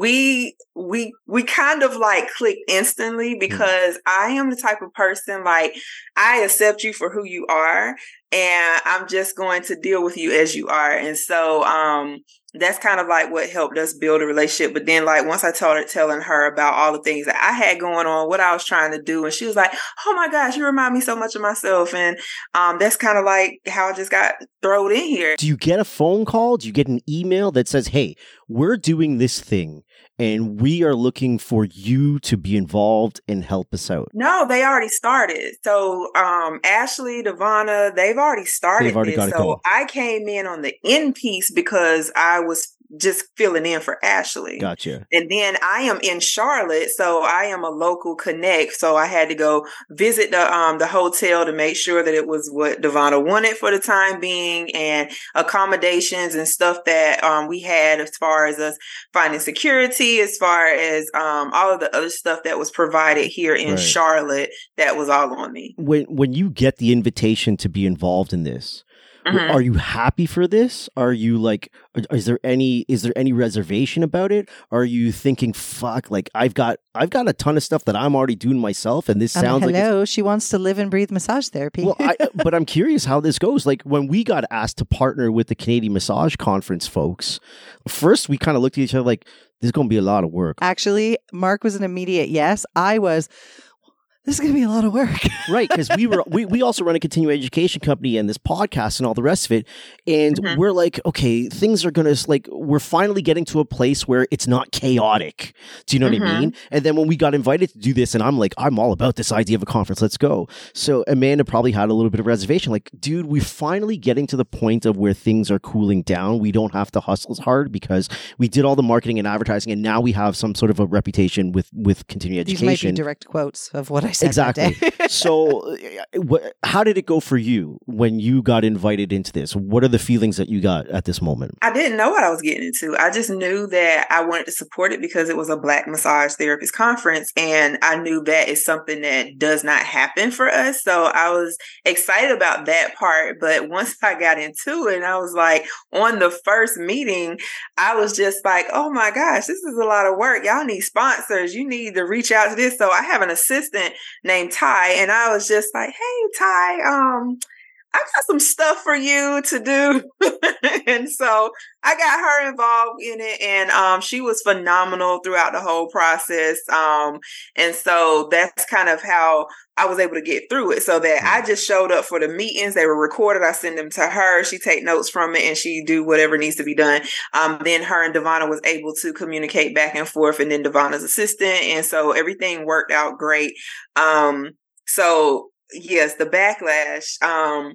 Speaker 3: we we we kind of like clicked instantly because I am the type of person, like, I accept you for who you are, and I'm just going to deal with you as you are. And so um, that's kind of like what helped us build a relationship. But then like once I started telling her about all the things that I had going on, what I was trying to do, and she was like, oh my gosh, you remind me so much of myself. And um, that's kind of like how I just got thrown in here.
Speaker 1: Do you get a phone call? Do you get an email that says, hey, we're doing this thing and we are looking for you to be involved and help us out?
Speaker 3: No, they already started. So um, Ashley, Devonna, they've already started
Speaker 1: They've already
Speaker 3: this.
Speaker 1: got it
Speaker 3: So
Speaker 1: going.
Speaker 3: I came in on the end piece because I was just filling in for Ashley.
Speaker 1: Gotcha.
Speaker 3: And then I am in Charlotte, so I am a local connect. So I had to go visit the um the hotel to make sure that it was what Devonna wanted for the time being, and accommodations and stuff that um we had as far as us finding security, as far as um all of the other stuff that was provided here in
Speaker 1: Right.
Speaker 3: Charlotte. That was all on me.
Speaker 1: When when you get the invitation to be involved in this,
Speaker 3: Mhm.
Speaker 1: are you happy for this? Are you like, is there any, is there any reservation about it? Are you thinking, fuck, like I've got, I've got a ton of stuff that I'm already doing myself, and this
Speaker 2: Um,
Speaker 1: sounds like it's-
Speaker 2: hello, she wants to live and breathe massage therapy.
Speaker 1: well, I, but I'm curious how this goes. Like when we got asked to partner with the Canadian Massage Conference folks, first we kind of looked at each other like, this is going to be a lot of work.
Speaker 2: Actually, Mark was an immediate yes. I was, this is going to be a lot of work.
Speaker 1: Right, because we were we, we also run a continuing education company and this podcast and all the rest of it, and
Speaker 3: Mhm.
Speaker 1: we're like, okay, things are gonna like we're finally getting to a place where it's not chaotic. Do you know what I
Speaker 3: Mhm.
Speaker 1: mean? And then when we got invited to do this, and I'm like, I'm all about this idea of a conference. Let's go. So Amanda probably had a little bit of reservation, like, dude, we're finally getting to the point of where things are cooling down. We don't have to hustle as hard because we did all the marketing and advertising, and now we have some sort of a reputation with with continuing
Speaker 2: These might
Speaker 1: education.
Speaker 2: be direct quotes of what I said
Speaker 1: Exactly.
Speaker 2: that day.
Speaker 1: So, uh, wh- how did it go for you when you got invited into this? What are the feelings that you got at this moment?
Speaker 3: I didn't know what I was getting into. I just knew that I wanted to support it because it was a Black massage therapist conference. And I knew that is something that does not happen for us. So I was excited about that part. But once I got into it, I was like, on the first meeting, I was just like, oh my gosh, this is a lot of work. Y'all need sponsors. You need to reach out to this. So I have an assistant named Ty, and I was just like, hey, Ty, um, I got some stuff for you to do. And so I got her involved in it, and um, she was phenomenal throughout the whole process. Um, and so that's kind of how I was able to get through it, so that I just showed up for the meetings. They were recorded. I send them to her. She take notes from it, and she do whatever needs to be done. Um, then her and Devonna was able to communicate back and forth, and then Devonna's assistant. And so everything worked out great. Um, so yes, the backlash, um,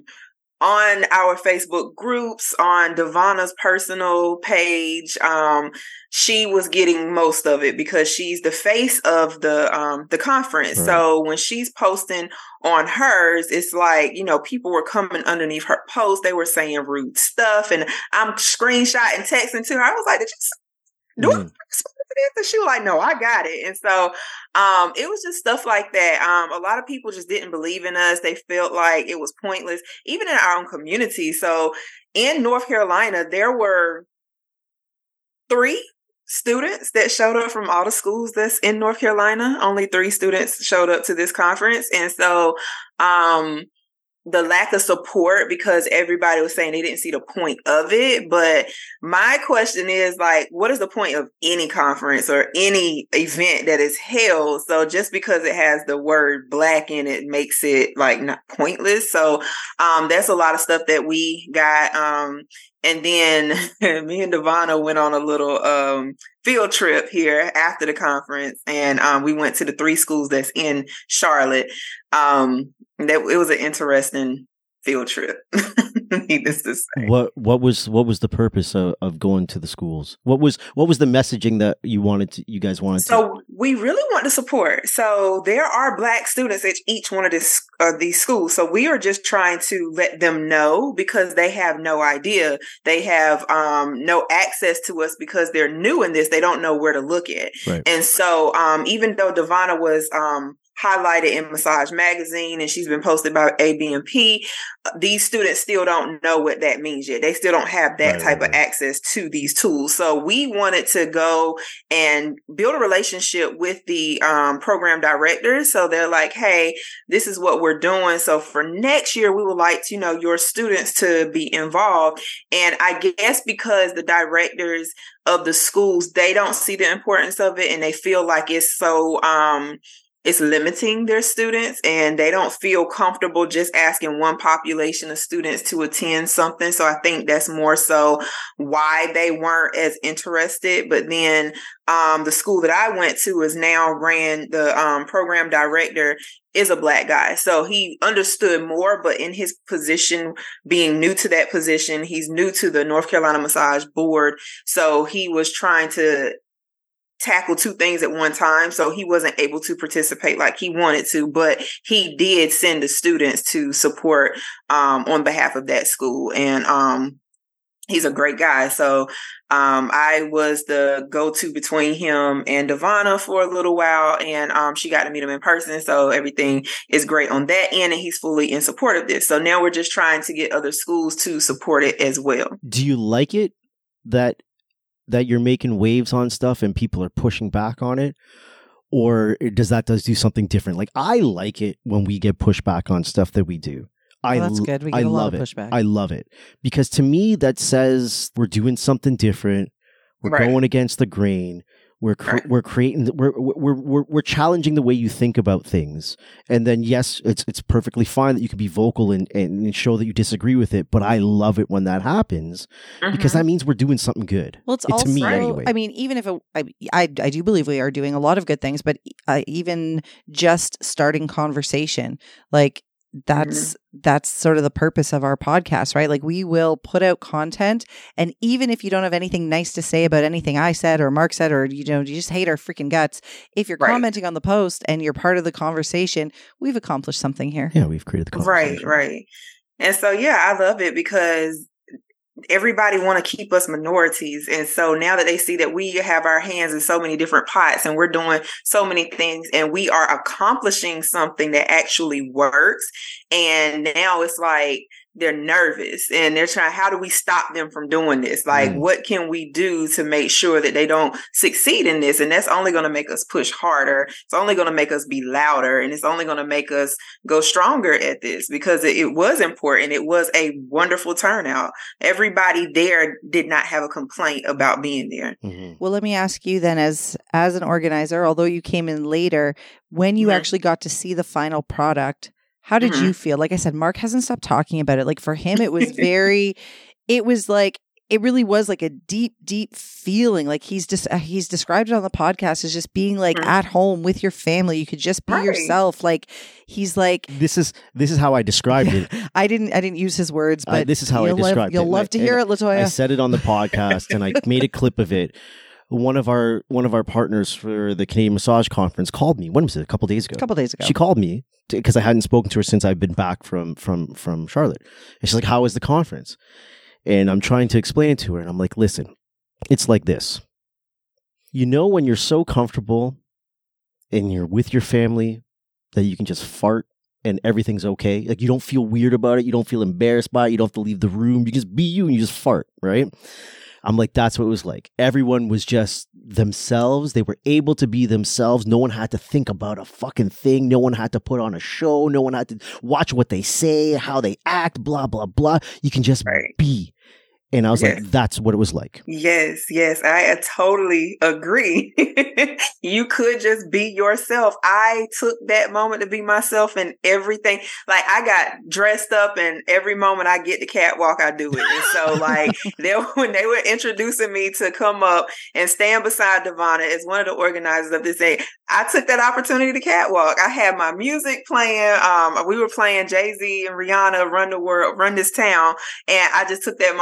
Speaker 3: on our Facebook groups, on Devonna's personal page, um, she was getting most of it because she's the face of the um, the conference.
Speaker 1: Right.
Speaker 3: So when she's posting on hers, it's like, you know, people were coming underneath her post. They were saying rude stuff, and I'm screenshotting, texting to her. I was like, did you do
Speaker 1: Mhm.
Speaker 3: it? And she was like, no, I got it. And so um, it was just stuff like that. Um, a lot of people just didn't believe in us. They felt like it was pointless, even in our own community. So in North Carolina, there were three students that showed up from all the schools that's in North Carolina. Only three students showed up to this conference. And so um, the lack of support, because everybody was saying they didn't see the point of it. But my question is, like, what is the point of any conference or any event that is held? So just because it has the word Black in it makes it like not pointless. So um, that's a lot of stuff that we got. Um, and then me and Devonna went on a little um, field trip here after the conference, and um, we went to the three schools that's in Charlotte. Um, that it was an interesting field trip. Needless to say.
Speaker 1: What what was what was the purpose of, of going to the schools? What was what was the messaging that you wanted to, you guys wanted to?
Speaker 3: So we really want to support. So there are Black students at each one of this uh, these schools. So we are just trying to let them know, because they have no idea. They have um, no access to us because they're new in this. They don't know where to look at.
Speaker 1: Right.
Speaker 3: And so um, even though Devonna was um, highlighted in Massage Magazine, and she's been posted by A B and P. These students still don't know what that means yet. They still don't have that
Speaker 1: right,
Speaker 3: type
Speaker 1: right,
Speaker 3: of
Speaker 1: right.
Speaker 3: access to these tools. So we wanted to go and build a relationship with the um, program directors. So they're like, hey, this is what we're doing. So for next year, we would like, you know, your students to be involved. And I guess because the directors of the schools, they don't see the importance of it, and they feel like it's so, um, it's limiting their students, and they don't feel comfortable just asking one population of students to attend something. So I think that's more so why they weren't as interested. But then um, the school that I went to is now ran, the um, program director is a Black guy. So he understood more, but in his position, being new to that position, he's new to the North Carolina Massage Board. So he was trying to tackle two things at one time. So he wasn't able to participate like he wanted to, but he did send the students to support um, on behalf of that school. And um, he's a great guy. So um, I was the go-to between him and Devonna for a little while, and um, she got to meet him in person. So everything is great on that end, and he's fully in support of this. So now we're just trying to get other schools to support it as well.
Speaker 1: Do you like it that that you're making waves on stuff and people are pushing back on it? Or does that does do something different? Like, I like it when we get pushback on stuff that we do. I,
Speaker 2: well, that's good. We get
Speaker 1: I
Speaker 2: a lot
Speaker 1: love
Speaker 2: of
Speaker 1: it.
Speaker 2: pushback.
Speaker 1: I love it. Because to me, that says we're doing something different. We're
Speaker 3: Right.
Speaker 1: going against the grain. We're cre-
Speaker 3: Right.
Speaker 1: we're creating we're, we're we're we're challenging the way you think about things. And then yes, it's it's perfectly fine that you can be vocal and, and show that you disagree with it. But I love it when that happens because
Speaker 3: Mhm.
Speaker 1: that means we're doing something good.
Speaker 2: Well, it's
Speaker 1: It-
Speaker 2: also,
Speaker 1: to me anyway.
Speaker 2: I mean, even if it, I, I, I do believe we are doing a lot of good things, but uh, even just starting conversation, like that's that's sort of the purpose of our podcast, right? Like, we will put out content, and even if you don't have anything nice to say about anything I said or Mark said, or you know, you just hate our freaking guts, if you're
Speaker 3: Right.
Speaker 2: commenting on the post and you're part of the conversation, we've accomplished something here.
Speaker 1: Yeah, we've created the
Speaker 3: Right,
Speaker 1: conversation.
Speaker 3: right. And so, yeah, I love it because everybody want to keep us minorities. And so now that they see that we have our hands in so many different pots and we're doing so many things and we are accomplishing something that actually works. And now it's like they're nervous and they're trying, how do we stop them from doing this? Like,
Speaker 1: Mm.
Speaker 3: what can we do to make sure that they don't succeed in this? And that's only going to make us push harder. It's only going to make us be louder, and it's only going to make us go stronger at this because it, it was important. It was a wonderful turnout. Everybody there did not have a complaint about being there.
Speaker 1: Mhm.
Speaker 2: Well, let me ask you then, as as an organizer, although you came in later, when you
Speaker 3: Mhm.
Speaker 2: actually got to see the final product, how did
Speaker 3: Mhm.
Speaker 2: you feel? Like I said, Mark hasn't stopped talking about it. Like, for him, it was very, it was like, it really was like a deep, deep feeling. Like he's just, uh, he's described it on the podcast as just being like
Speaker 3: Mhm.
Speaker 2: at home with your family. You could just be
Speaker 3: Right.
Speaker 2: yourself. Like, he's like,
Speaker 1: This is this is how I described it.
Speaker 2: I didn't, I didn't use his words,
Speaker 1: Uh,
Speaker 2: but
Speaker 1: this is how I
Speaker 2: you'll love-
Speaker 1: described
Speaker 2: You'll
Speaker 1: it.
Speaker 2: love to
Speaker 1: And
Speaker 2: hear it,
Speaker 1: I
Speaker 2: Latoya.
Speaker 1: said it on the podcast and I made a clip of it. One of our one of our partners for the Canadian Massage Conference called me. When was it? A couple days ago.
Speaker 2: a couple days ago.
Speaker 1: She called me because I hadn't spoken to her since I've been back from from from Charlotte. And she's like, "How was the conference?" And I'm trying to explain it to her, and I'm like, "Listen, it's like this. You know when you're so comfortable and you're with your family that you can just fart and everything's okay. Like you don't feel weird about it. You don't feel embarrassed by it. You don't have to leave the room. You just be you and you just fart, right?" I'm like, that's what it was like. Everyone was just themselves. They were able to be themselves. No one had to think about a fucking thing. No one had to put on a show. No one had to watch what they say, how they act, blah, blah, blah. You can just
Speaker 3: Right.
Speaker 1: be. And I was
Speaker 3: Yes.
Speaker 1: like, that's what it was like.
Speaker 3: Yes, yes, I uh, totally agree. You could just be yourself. I took that moment to be myself and everything. Like I got dressed up and every moment I get the catwalk, I do it. And so like they, when they were introducing me to come up and stand beside Devonna as one of the organizers of this day, I took that opportunity to catwalk. I had my music playing. Um, we were playing Jay-Z and Rihanna, Run the World, Run This Town. And I just took that moment to catwalk.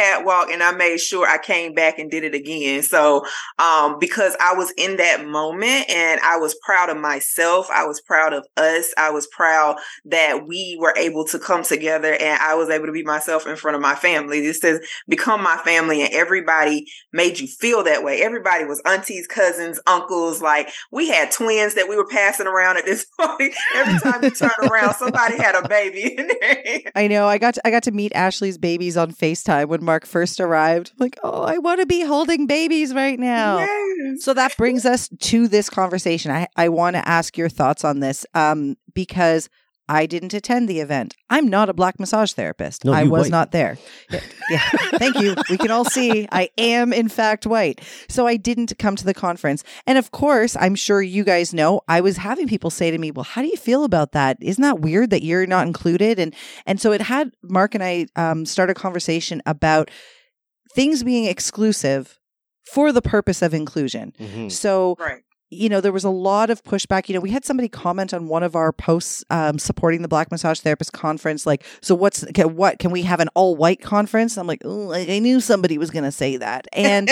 Speaker 3: catwalk, and I made sure I came back and did it again. So, um, because I was in that moment and I was proud of myself, I was proud of us, I was proud that we were able to come together and I was able to be myself in front of my family. This has become my family, and everybody made you feel that way. Everybody was aunties, cousins, uncles. Like, we had twins that we were passing around at this point. Every time you turn around, somebody had a baby in there.
Speaker 2: I know. I got to, I got to meet Ashley's babies on FaceTime when Mark first arrived. I'm like, oh, I want to be holding babies right now.
Speaker 3: Yes.
Speaker 2: So that brings us to this conversation. I, I want to ask your thoughts on this um, because I didn't attend the event. I'm not a black massage therapist.
Speaker 1: No,
Speaker 2: I
Speaker 1: you
Speaker 2: was
Speaker 1: white.
Speaker 2: not there. Yeah, yeah. Thank you. We can all see I am, in fact, white. So I didn't come to the conference. And of course, I'm sure you guys know, I was having people say to me, well, how do you feel about that? Isn't that weird that you're not included? And and so it had Mark and I um, start a conversation about things being exclusive for the purpose of inclusion.
Speaker 1: Mm-hmm.
Speaker 2: So
Speaker 3: Right.
Speaker 2: you know, there was a lot of pushback. You know, we had somebody comment on one of our posts um, supporting the Black Massage Therapist Conference. Like, so what's, can, what, can we have an all white conference? And I'm like, oh, I knew somebody was going to say that. And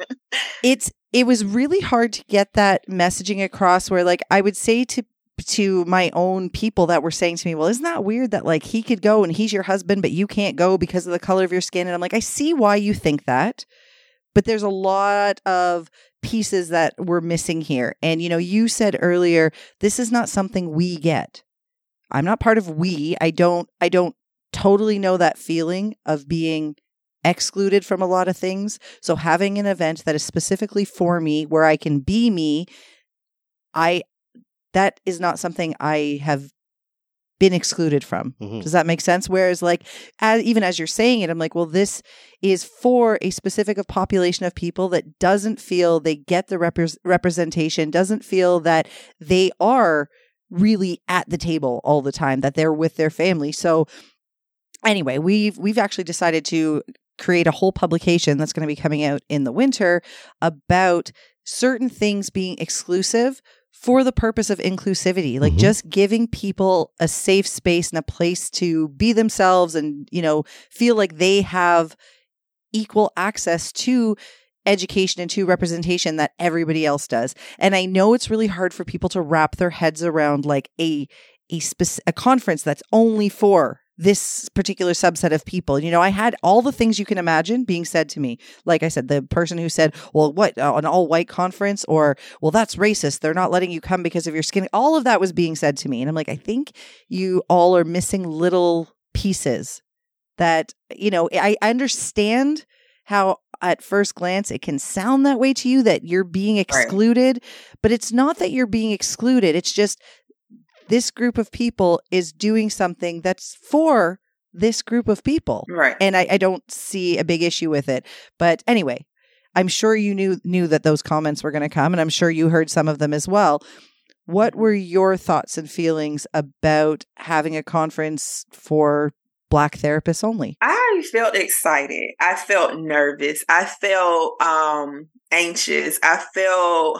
Speaker 2: it's, it was really hard to get that messaging across where, like, I would say to, to my own people that were saying to me, well, isn't that weird that, like, he could go and he's your husband, but you can't go because of the color of your skin? And I'm like, I see why you think that, but there's a lot of pieces that we're missing here. And, you know, you said earlier, this is not something we get. I'm not part of we. I don't, I don't totally know that feeling of being excluded from a lot of things. So having an event that is specifically for me, where I can be me, I, that is not something I have been excluded from.
Speaker 1: Mm-hmm.
Speaker 2: Does that make sense? Whereas, like, as, even as you're saying it, I'm like, well, this is for a specific of population of people that doesn't feel they get the repre- representation, doesn't feel that they are really at the table all the time, that they're with their family. So anyway, we've we've actually decided to create a whole publication that's going to be coming out in the winter about certain things being exclusive for the purpose of inclusivity, like mm-hmm. just giving people a safe space and a place to be themselves and, you know, feel like they have equal access to education and to representation that everybody else does. And I know it's really hard for people to wrap their heads around like a a, spec- a conference that's only for this particular subset of people. You know, I had all the things you can imagine being said to me. Like I said, the person who said, well, what, uh, an all white conference, or, well, that's racist. They're not letting you come because of your skin. All of that was being said to me. And I'm like, I think you all are missing little pieces that, you know, I, I understand how at first glance it can sound that way to you, that you're being excluded, right. But it's not that you're being excluded. It's just, this group of people is doing something that's for this group of people.
Speaker 3: Right.
Speaker 2: And I, I don't see a big issue with it. But anyway, I'm sure you knew knew that those comments were going to come, and I'm sure you heard some of them as well. What were your thoughts and feelings about having a conference for Black therapists only?
Speaker 3: I felt excited. I felt nervous. I felt um, anxious. I felt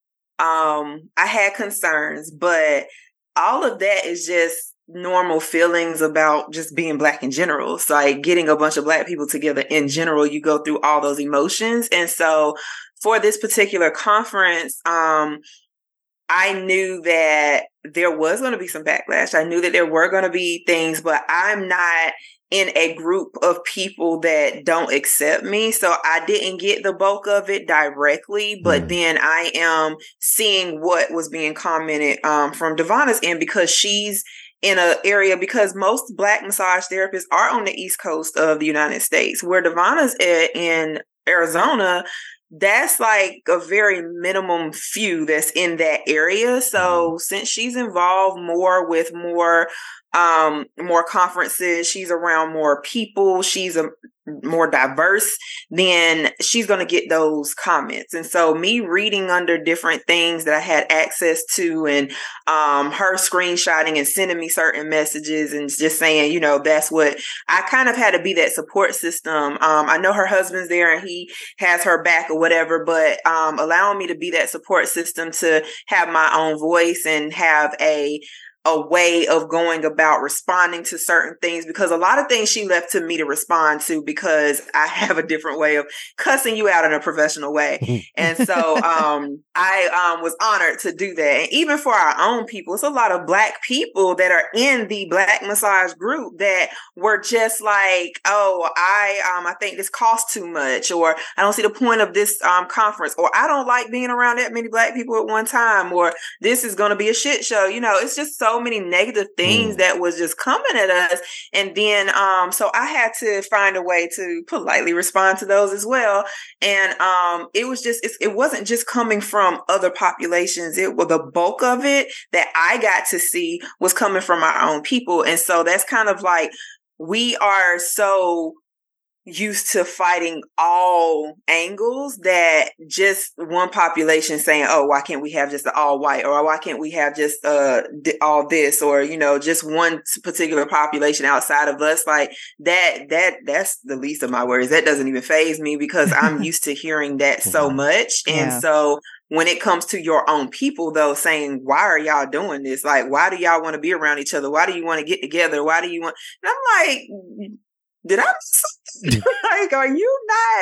Speaker 3: um, I had concerns, but all of that is just normal feelings about just being Black in general. It's like getting a bunch of Black people together in general, you go through all those emotions. And so for this particular conference, um, I knew that there was going to be some backlash. I knew that there were going to be things, but I'm not in a group of people that don't accept me. So I didn't get the bulk of it directly, but mm. then I am seeing what was being commented um, from Devonna's end, because she's in an area, because most Black massage therapists are on the East Coast of the United States, where Devonna's at in Arizona. That's like a very minimum few that's in that area. So since she's involved more with more um, more conferences, she's around more people, she's a more diverse, then she's going to get those comments. And so me reading under different things that I had access to, and um, her screenshotting and sending me certain messages and just saying, you know, that's what I kind of had to be, that support system. Um, I know her husband's there and he has her back or whatever, but um, allowing me to be that support system to have my own voice and have a a way of going about responding to certain things, because a lot of things she left to me to respond to because I have a different way of cussing you out in a professional way. And so um, I um, was honored to do that. And even for our own people, it's a lot of Black people that are in the Black massage group that were just like, oh, I um, I think this costs too much, or I don't see the point of this um, conference, or I don't like being around that many Black people at one time, or this is going to be a shit show. You know, it's just so many negative things mm. that was just coming at us. And then, um, so I had to find a way to politely respond to those as well. And, um, it was just, it's, it wasn't just coming from other populations. It was the bulk of it that I got to see was coming from our own people. And so that's kind of like, we are so used to fighting all angles that just one population saying, oh, why can't we have just the all white, or why can't we have just uh all this, or, you know, just one particular population outside of us, like that, that, that's the least of my worries. That doesn't even faze me because I'm used to hearing that so much. And yeah. so when it comes to your own people, though, saying, why are y'all doing this? Like, why do y'all want to be around each other? Why do you want to get together? Why do you want, and I'm like, did I like, are you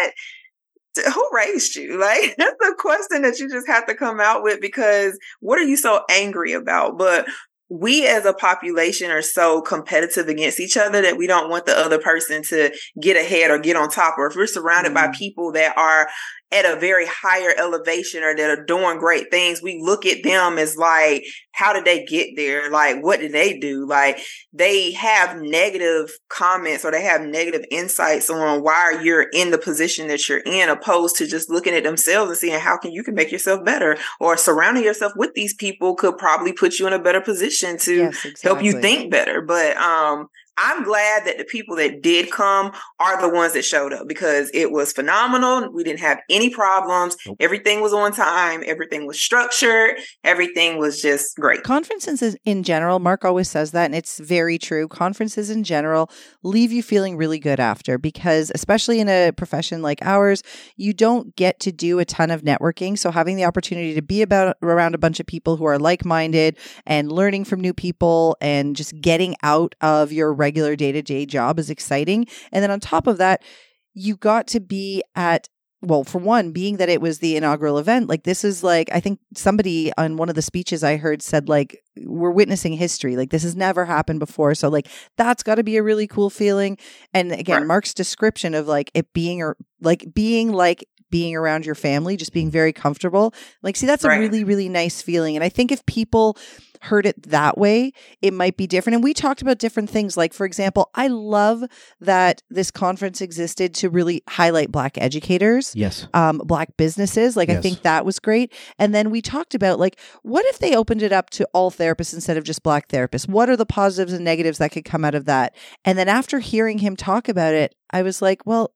Speaker 3: not, who raised you? Like, that's the question that you just have to come out with, because what are you so angry about? But we as a population are so competitive against each other that we don't want the other person to get ahead or get on top. Or if we're surrounded mm-hmm. by people that are at a very higher elevation or that are doing great things, we look at them as like, how did they get there? Like, what did they do? Like, they have negative comments or they have negative insights on why you're in the position that you're in, opposed to just looking at themselves and seeing how can you can make yourself better, or surrounding yourself with these people could probably put you in a better position to yes, exactly. help you think better. But, um, I'm glad that the people that did come are the ones that showed up, because it was phenomenal. We didn't have any problems. Nope. Everything was on time. Everything was structured. Everything was just great.
Speaker 2: Conferences in general, Mark always says that, and it's very true. Conferences in general leave you feeling really good after, because especially in a profession like ours, you don't get to do a ton of networking. So having the opportunity to be about around a bunch of people who are like-minded and learning from new people and just getting out of your regular day-to-day job is exciting. And then on top of that, you got to be at, well, for one, being that it was the inaugural event, like this is like, I think somebody on one of the speeches I heard said, like, we're witnessing history. Like, this has never happened before. So like, that's got to be a really cool feeling. And again, right. Mark's description of like it being, or like being like being around your family, just being very comfortable. Like, see, that's right. a really, really nice feeling. And I think if people heard it that way, it might be different. And we talked about different things. Like, for example, I love that this conference existed to really highlight Black educators,
Speaker 1: yes,
Speaker 2: um, Black businesses. Like, yes. I think that was great. And then we talked about, like, what if they opened it up to all therapists instead of just Black therapists? What are the positives and negatives that could come out of that? And then after hearing him talk about it, I was like, well,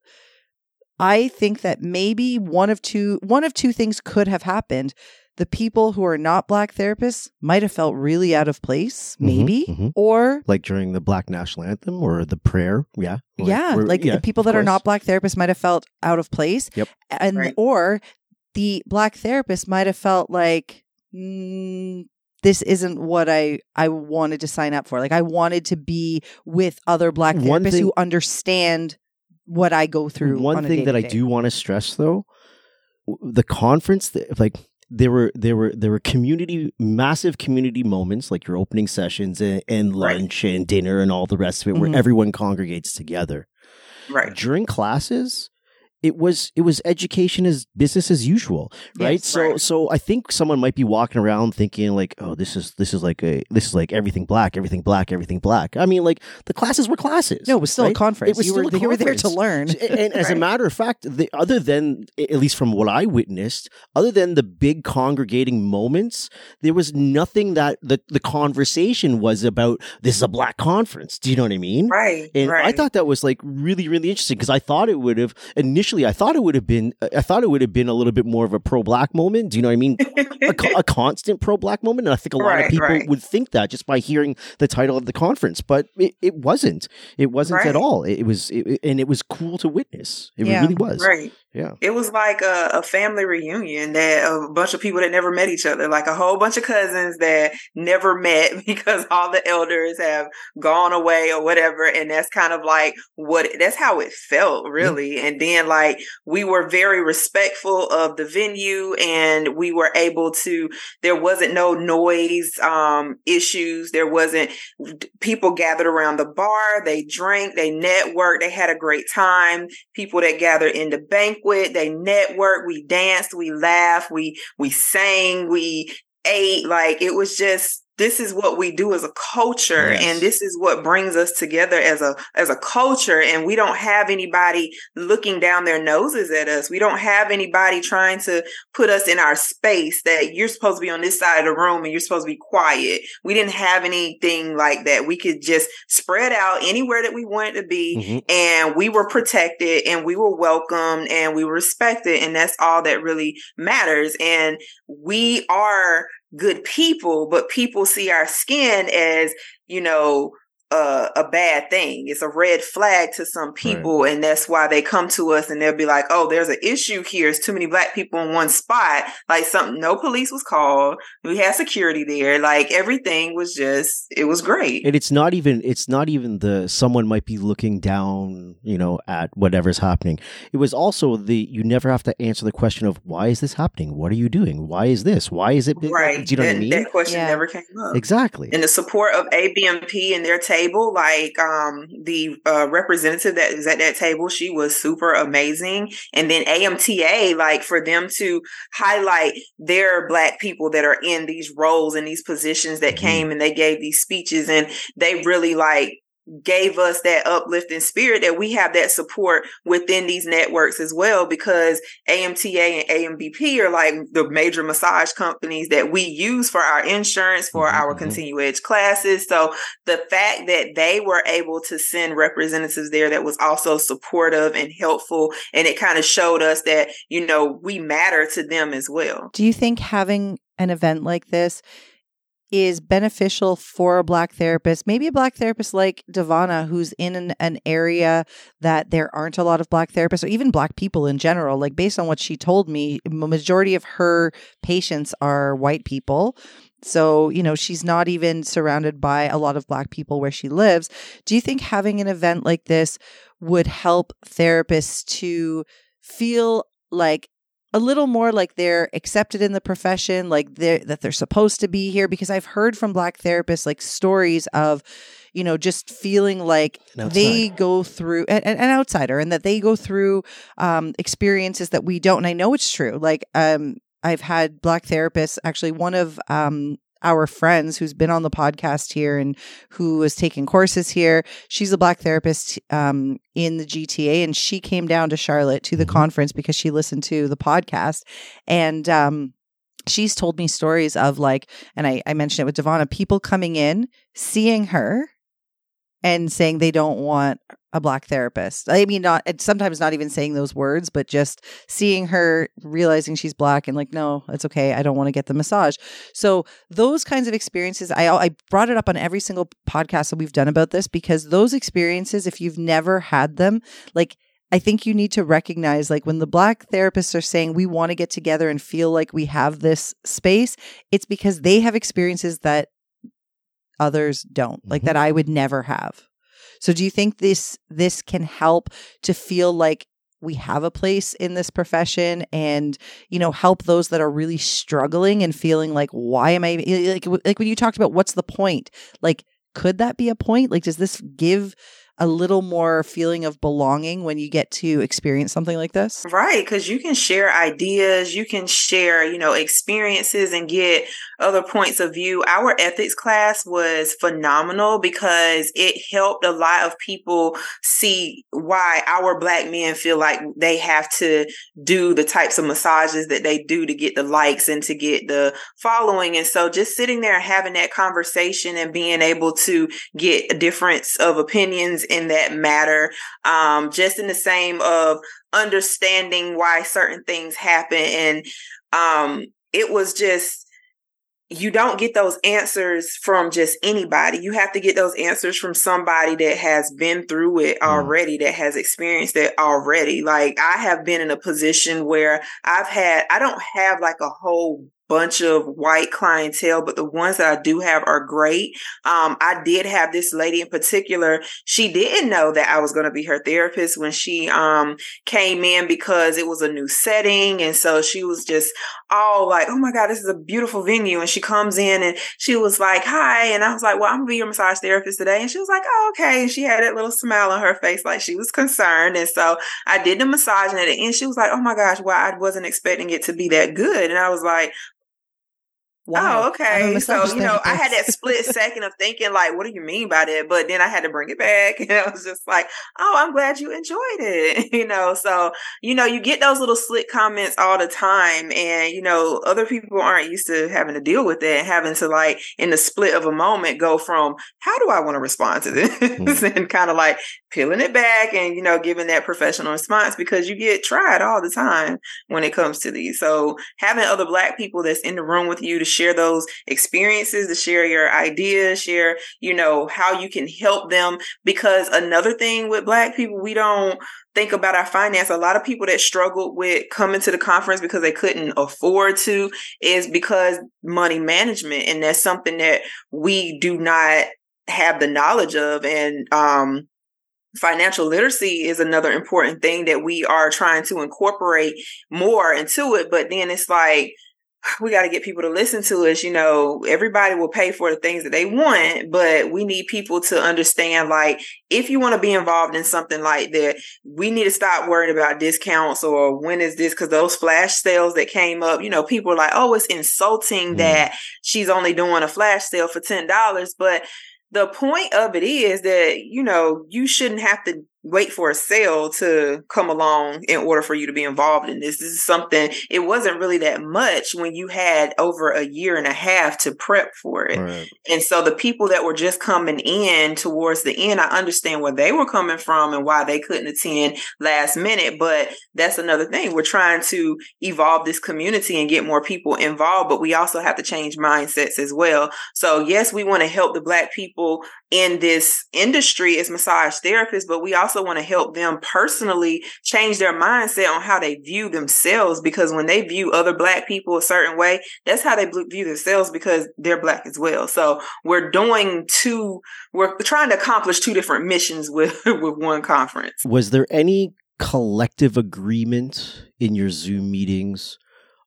Speaker 2: I think that maybe one of two, one of two things could have happened. The people who are not Black therapists might have felt really out of place, maybe, mm-hmm, mm-hmm. or
Speaker 1: like during the Black National Anthem or the prayer. Yeah.
Speaker 2: Or, yeah. Or, like yeah, the people that are not Black therapists might have felt out of place.
Speaker 1: Yep.
Speaker 2: And, right. or the Black therapist might have felt like, mm, this isn't what I, I wanted to sign up for. Like, I wanted to be with other Black therapists thing, who understand what I go through.
Speaker 1: One
Speaker 2: on a
Speaker 1: thing that I do want to stress, though, the conference, like, There were there were there were community massive community moments, like your opening sessions and, and lunch right. and dinner and all the rest of it, where mm-hmm. everyone congregates together.
Speaker 3: Right.
Speaker 1: During classes, it was it was education as business as usual, right? Yes, so right. so I think someone might be walking around thinking like, oh, this is this is like a this is like everything Black, everything Black, everything Black. I mean, like the classes were classes.
Speaker 2: No, it was still
Speaker 1: right?
Speaker 2: a conference.
Speaker 1: It was
Speaker 2: you
Speaker 1: still
Speaker 2: were,
Speaker 1: a conference.
Speaker 2: You were there to learn.
Speaker 1: And, and as right. a matter of fact, the, other than at least from what I witnessed, other than the big congregating moments, there was nothing that the the conversation was about. This is a Black conference. Do you know what I mean?
Speaker 3: Right.
Speaker 1: And
Speaker 3: right.
Speaker 1: I thought that was like really really interesting, because I thought it would have initially. I thought it would have been. I thought it would have been a little bit more of a pro-Black moment. Do you know what I mean? a, a constant pro-Black moment. And I think a lot
Speaker 3: right,
Speaker 1: of people
Speaker 3: right.
Speaker 1: would think that just by hearing the title of the conference, but it, it wasn't. It wasn't right. at all. It, it was, it, and it was cool to witness. It
Speaker 2: yeah.
Speaker 1: really was.
Speaker 3: Right.
Speaker 1: Yeah.
Speaker 3: It was like a, a family reunion that a bunch of people that never met each other, like a whole bunch of cousins that never met because all the elders have gone away or whatever. And that's kind of like what, that's how it felt really. Yeah. And then like we were very respectful of the venue and we were able to, there wasn't no noise um, issues. There wasn't, people gathered around the bar, they drank, they networked, they had a great time. People that gathered in the banquet, they networked, we danced, we laughed, we we sang, we ate. Like it was just, this is what we do as a culture. Yes. And this is what brings us together as a as a culture. And we don't have anybody looking down their noses at us. We don't have anybody trying to put us in our space that you're supposed to be on this side of the room and you're supposed to be quiet. We didn't have anything like that. We could just spread out anywhere that we wanted to be. Mm-hmm. And we were protected and we were welcomed and we were respected. And that's all that really matters. And we are good people, but people see our skin as, you know, uh, a bad thing. It's a red flag to some people. Right. And that's why they come to us and they'll be like, oh, there's an issue here. It's too many black people in one spot. Like something, no police was called. We had security there. Like everything was just, it was great.
Speaker 1: And it's not even, it's not even the, someone might be looking down, you know, at whatever's happening. It was also the, you never have to answer the question of why is this happening? What are you doing? Why is this? Why is it?
Speaker 3: Right.
Speaker 1: Do you know
Speaker 3: that,
Speaker 1: what I mean?
Speaker 3: That question
Speaker 2: yeah.
Speaker 3: never came up.
Speaker 1: Exactly.
Speaker 3: And the support of A B M P and their table, like um, the uh, representative that was at that table, she was super amazing. And then A M T A, like for them to highlight their black people that are in these roles and these positions that mm-hmm. came and they gave these speeches and they really like gave us that uplifting spirit that we have that support within these networks as well, because A M T A and A M B P are like the major massage companies that we use for our insurance, for mm-hmm. our continuing ed classes. So the fact that they were able to send representatives there that was also supportive and helpful, and it kind of showed us that, you know, we matter to them as well.
Speaker 2: Do you think having an event like this is beneficial for a Black therapist, maybe a Black therapist like Devonna, who's in an, an area that there aren't a lot of Black therapists or even Black people in general? Like based on what she told me, the majority of her patients are white people. So, you know, she's not even surrounded by a lot of Black people where she lives. Do you think having an event like this would help therapists to feel like a little more like they're accepted in the profession, like they're, that they're supposed to be here? Because I've heard from Black therapists like stories of, you know, just feeling like they go through an, an outsider and that they go through um, experiences that we don't. And I know it's true. Like um, I've had Black therapists, actually one of um, our friends who's been on the podcast here and who was taking courses here. She's a Black therapist um, in the G T A, and she came down to Charlotte to the mm-hmm. conference because she listened to the podcast. And um, she's told me stories of like, and I, I mentioned it with Devonna, people coming in, seeing her and saying they don't want a Black therapist. I mean, not sometimes not even saying those words, but just seeing her, realizing she's Black and like, no, it's okay. I don't want to get the massage. So those kinds of experiences, I I brought it up on every single podcast that we've done about this, because those experiences, if you've never had them, like I think you need to recognize, like when the Black therapists are saying we want to get together and feel like we have this space, it's because they have experiences that others don't, like mm-hmm. that I would never have. So do you think this this can help to feel like we have a place in this profession and, you know, help those that are really struggling and feeling like, why am I, like, like when you talked about what's the point? Like, could that be a point? Like, does this give a little more feeling of belonging when you get to experience something like this?
Speaker 3: Right, because you can share ideas, you can share, you know, experiences and get other points of view. Our ethics class was phenomenal because it helped a lot of people see why our Black men feel like they have to do the types of massages that they do to get the likes and to get the following. And so just sitting there and having that conversation and being able to get a difference of opinions in that matter, um, just in the same of understanding why certain things happen. And um, it was just, you don't get those answers from just anybody. You have to get those answers from somebody that has been through it already, mm. that has experienced it already. Like, I have been in a position where I've had, I don't have like a whole bunch of white clientele, but the ones that I do have are great. Um, I did have this lady in particular. She didn't know that I was going to be her therapist when she um came in, because it was a new setting. And so she was just all like, oh my God, this is a beautiful venue. And she comes in and she was like, hi. And I was like, well, I'm gonna be your massage therapist today. And she was like, oh, okay. And she had that little smile on her face, like she was concerned. And so I did the massage, and at the end, she was like, oh my gosh, well, I wasn't expecting it to be that good. And I was like, wow. Oh, okay. So, you know, I had that split second of thinking, like, what do you mean by that? But then I had to bring it back. And I was just like, oh, I'm glad you enjoyed it. You know, so, you know, you get those little slick comments all the time. And, you know, other people aren't used to having to deal with that and having to, like, in the split of a moment, go from, how do I want to respond to this? Mm. And kind of like peeling it back and, you know, giving that professional response, because you get tried all the time when it comes to these. So having other Black people that's in the room with you to share those experiences, to share your ideas, share, you know, how you can help them. Because another thing with Black people, we don't think about our finance. A lot of people that struggled with coming to the conference because they couldn't afford to is because money management. And that's something that we do not have the knowledge of. And, um, financial literacy is another important thing that we are trying to incorporate more into it. But then it's like, we got to get people to listen to us. You know, everybody will pay for the things that they want, but we need people to understand, like, if you want to be involved in something like that, we need to stop worrying about discounts or when is this, because those flash sales that came up, you know, people are like, oh, it's insulting mm. that she's only doing a flash sale for ten dollars. But the point of it is that, you know, you shouldn't have to wait for a sale to come along in order for you to be involved in this. This is something, it wasn't really that much when you had over a year and a half to prep for it. Right. And so the people that were just coming in towards the end, I understand where they were coming from and why they couldn't attend last minute. But that's another thing. We're trying to evolve this community and get more people involved, but we also have to change mindsets as well. So yes, we want to help the Black people in this industry as massage therapists, but we also want to help them personally change their mindset on how they view themselves, because when they view other Black people a certain way, that's how they view themselves, because they're Black as well. So we're doing two, we're trying to accomplish two different missions with, with one conference.
Speaker 1: Was there any collective agreement in your Zoom meetings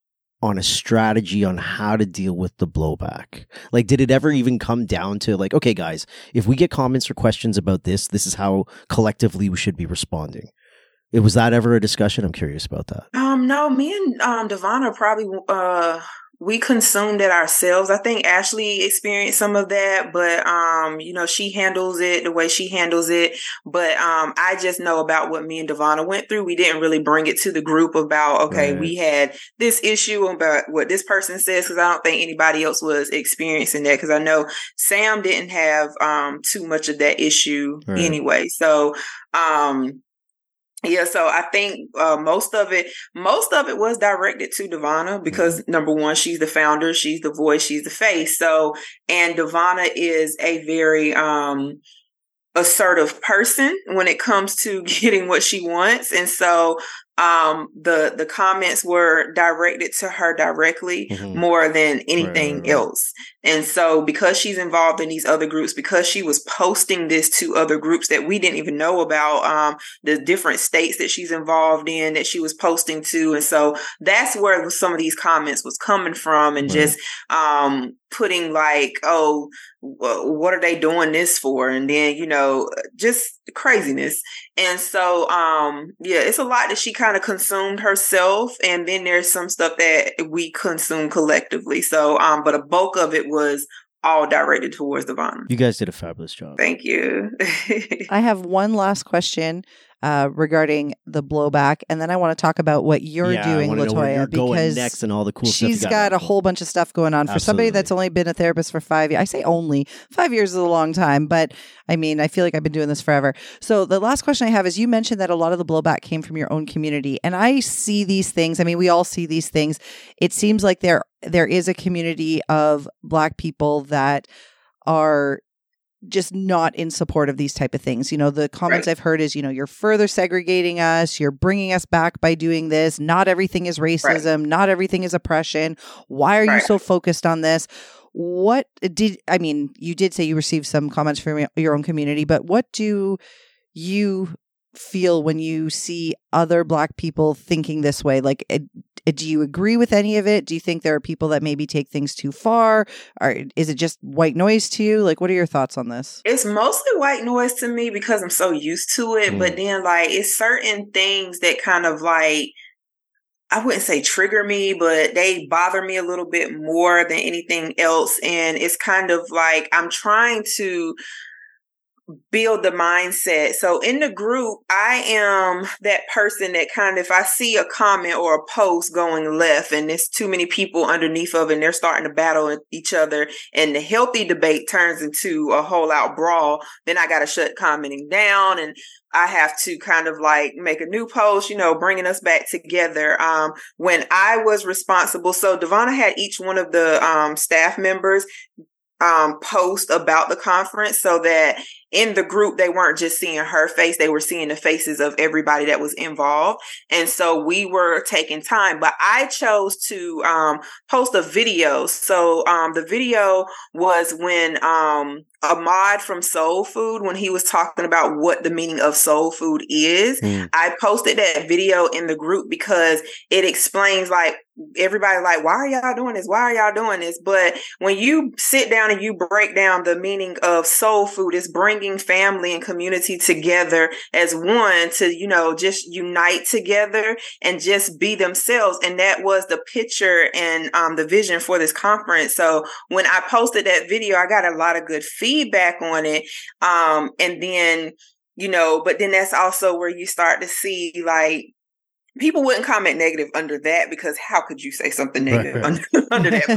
Speaker 1: on a strategy on how to deal with the blowback? Like, did it ever even come down to like, okay, guys, if we get comments or questions about this, this is how collectively we should be responding? It was that ever a discussion? I'm curious about that.
Speaker 3: Um, no, me and um, Devonna probably, uh, we consumed it ourselves. I think Ashley experienced some of that, but, um, you know, she handles it the way she handles it. But um, I just know about what me and Devonna went through. We didn't really bring it to the group about, okay, right. we had this issue about what this person says, because I don't think anybody else was experiencing that, because I know Sam didn't have um, too much of that issue right. anyway. So, um, yeah, so I think uh, most of it, most of it was directed to Devonna, because number one, she's the founder, she's the voice, she's the face. So, and Devonna is a very um, assertive person when it comes to getting what she wants, and so um, the the comments were directed to her directly mm-hmm. more than anything right, right, right. else. And so because she's involved in these other groups, because she was posting this to other groups that we didn't even know about, um, the different states that she's involved in that she was posting to. And so that's where some of these comments was coming from, and right. just um, putting like, oh, what are they doing this for? And then, you know, just craziness. And so, um, yeah, it's a lot that she kind of consumed herself. And then there's some stuff that we consume collectively. So, um, but a bulk of it was all directed towards Devonna.
Speaker 1: You guys did a fabulous job.
Speaker 3: Thank you.
Speaker 2: I have one last question. uh, regarding the blowback. And then I want to talk about what you're
Speaker 1: yeah,
Speaker 2: doing,
Speaker 1: I wanna know where
Speaker 2: Latoya,
Speaker 1: you're going
Speaker 2: because
Speaker 1: next and all the cool stuff
Speaker 2: she's
Speaker 1: you
Speaker 2: got,
Speaker 1: got
Speaker 2: a whole bunch of stuff going on. For somebody
Speaker 1: Absolutely.
Speaker 2: that's only been a therapist for five years, I say only, five years is a long time, but I mean, I feel like I've been doing this forever. So the last question I have is, you mentioned that a lot of the blowback came from your own community. And I see these things. I mean, we all see these things. It seems like there there is a community of Black people that are just not in support of these type of things. You know, the comments
Speaker 3: Right.
Speaker 2: I've heard is, you know, you're further segregating us. You're bringing us back by doing this. Not everything is racism.
Speaker 3: Right.
Speaker 2: Not everything is oppression. Why are you
Speaker 3: Right.
Speaker 2: so focused on this? What did, I mean, you did say you received some comments from your own community, but what do you feel when you see other Black people thinking this way? Like, uh, do you agree with any of it? Do you think there are people that maybe take things too far? Or is it just white noise to you? Like, what are your thoughts on this?
Speaker 3: It's mostly white noise to me because I'm so used to it.
Speaker 1: Mm.
Speaker 3: But then, like, it's certain things that kind of like, I wouldn't say trigger me, but they bother me a little bit more than anything else. And it's kind of like I'm trying to build the mindset. So in the group, I am that person that kind of, if I see a comment or a post going left and there's too many people underneath of it and they're starting to battle each other and the healthy debate turns into a whole out brawl, then I got to shut commenting down and I have to kind of like make a new post, you know, bringing us back together. Um, when I was responsible, so Devonna had each one of the um, staff members um, post about the conference so that in the group, they weren't just seeing her face. They were seeing the faces of everybody that was involved. And so we were taking time, but I chose to um, post a video. So um, the video was when um, Ahmad from Soul Food, when he was talking about what the meaning of soul food is, mm. I posted that video in the group because it explains like, everybody like, why are y'all doing this? Why are y'all doing this? But when you sit down and you break down the meaning of soul food, it's bringing family and community together as one to, you know, just unite together and just be themselves. And that was the picture and um, the vision for this conference. So when I posted that video, I got a lot of good feedback on it. Um, and then, you know, but then that's also where you start to see like, people wouldn't comment negative under that because how could you say something negative right, right. under, under that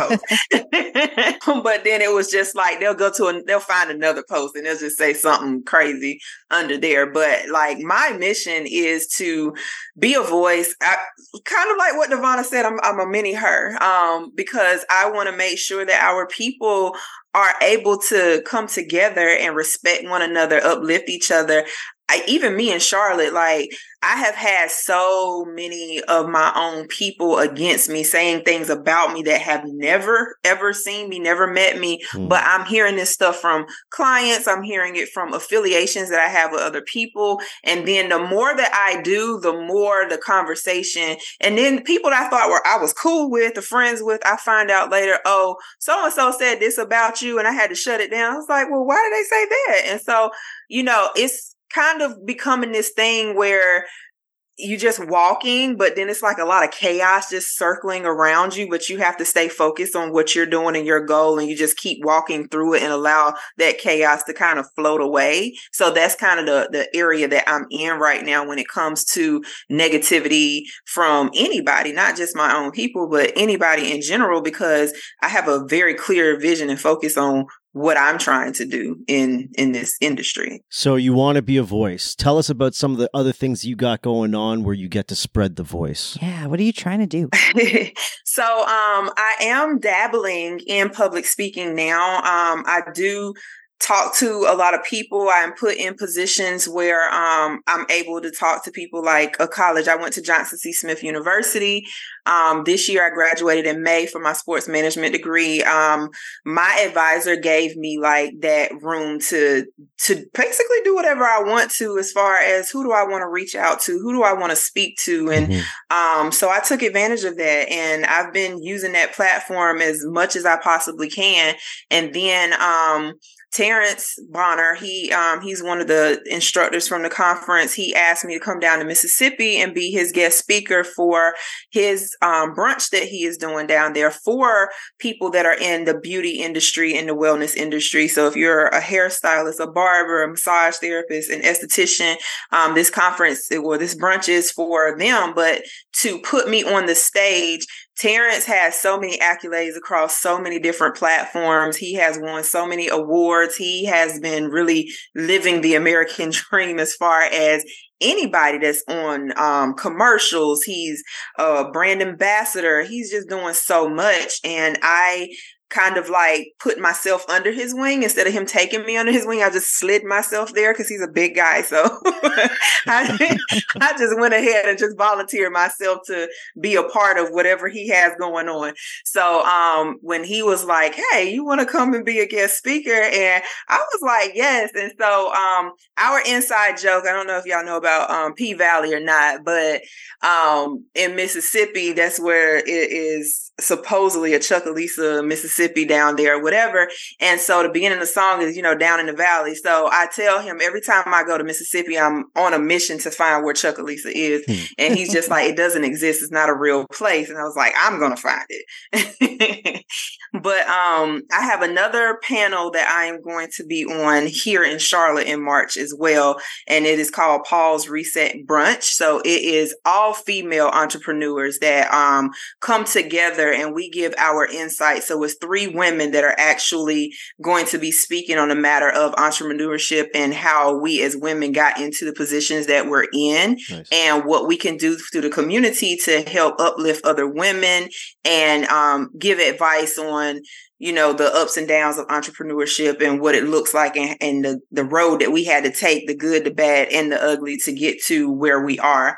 Speaker 3: post? But then it was just like they'll go to a, they'll find another post and they'll just say something crazy under there. But like my mission is to be a voice. I, kind of like what Devonna said, I'm, I'm a mini her um, because I want to make sure that our people are able to come together and respect one another, uplift each other. I, even me in Charlotte, like I have had so many of my own people against me saying things about me that have never, ever seen me, never met me. Mm. But I'm hearing this stuff from clients. I'm hearing it from affiliations that I have with other people. And then the more that I do, the more the conversation. And then people that I thought were I was cool with, the friends with, I find out later, oh, so-and-so said this about you. And I had to shut it down. I was like, well, why did they say that? And so, you know, it's kind of becoming this thing where you just walking, but then it's like a lot of chaos just circling around you, but you have to stay focused on what you're doing and your goal. And you just keep walking through it and allow that chaos to kind of float away. So that's kind of the, the area that I'm in right now when it comes to negativity from anybody, not just my own people, but anybody in general, because I have a very clear vision and focus on what I'm trying to do in, in this industry.
Speaker 1: So you want to be a voice. Tell us about some of the other things you got going on where you get to spread the voice.
Speaker 2: Yeah. What are you trying to do?
Speaker 3: So um, I am dabbling in public speaking now. Um, I do talk to a lot of people. I'm put in positions where um, I'm able to talk to people like a college. I went to Johnson C. Smith University. Um, this year I graduated in May for my sports management degree. Um, my advisor gave me like that room to, to basically do whatever I want to, as far as who do I want to reach out to? Who do I want to speak to? And, mm-hmm. um, so I took advantage of that and I've been using that platform as much as I possibly can. And then, um, Terrence Bonner, he um, he's one of the instructors from the conference. He asked me to come down to Mississippi and be his guest speaker for his this um, brunch that he is doing down there for people that are in the beauty industry and the wellness industry. So if you're a hairstylist, a barber, a massage therapist, an esthetician, um, this conference or this brunch is for them. But to put me on the stage, Terrence has so many accolades across so many different platforms. He has won so many awards. He has been really living the American dream as far as anybody that's on um, commercials. He's a brand ambassador. He's just doing so much. And I kind of like put myself under his wing instead of him taking me under his wing. I just slid myself there because he's a big guy. So I, I just went ahead and just volunteered myself to be a part of whatever he has going on. So um, when he was like, hey, you want to come and be a guest speaker? And I was like, yes. And so um, our inside joke, I don't know if y'all know about um, P Valley or not, but um, in Mississippi, that's where it is supposedly a Chucalissa, Mississippi down there, whatever. And so the beginning of the song is, you know, down in the valley. So I tell him every time I go to Mississippi, I'm on a mission to find where Chucalissa is. And he's just like, it doesn't exist. It's not a real place. And I was like, I'm going to find it. But um, I have another panel that I am going to be on here in Charlotte in March as well. And it is called Paul's Reset Brunch. So it is all female entrepreneurs that um, come together and we give our insight. So it's three women that are actually going to be speaking on the matter of entrepreneurship and how we as women got into the positions that we're in. Nice. And what we can do through the community to help uplift other women and um, give advice on, you know, the ups and downs of entrepreneurship and what it looks like and, and the, the road that we had to take, the good, the bad, and the ugly to get to where we are.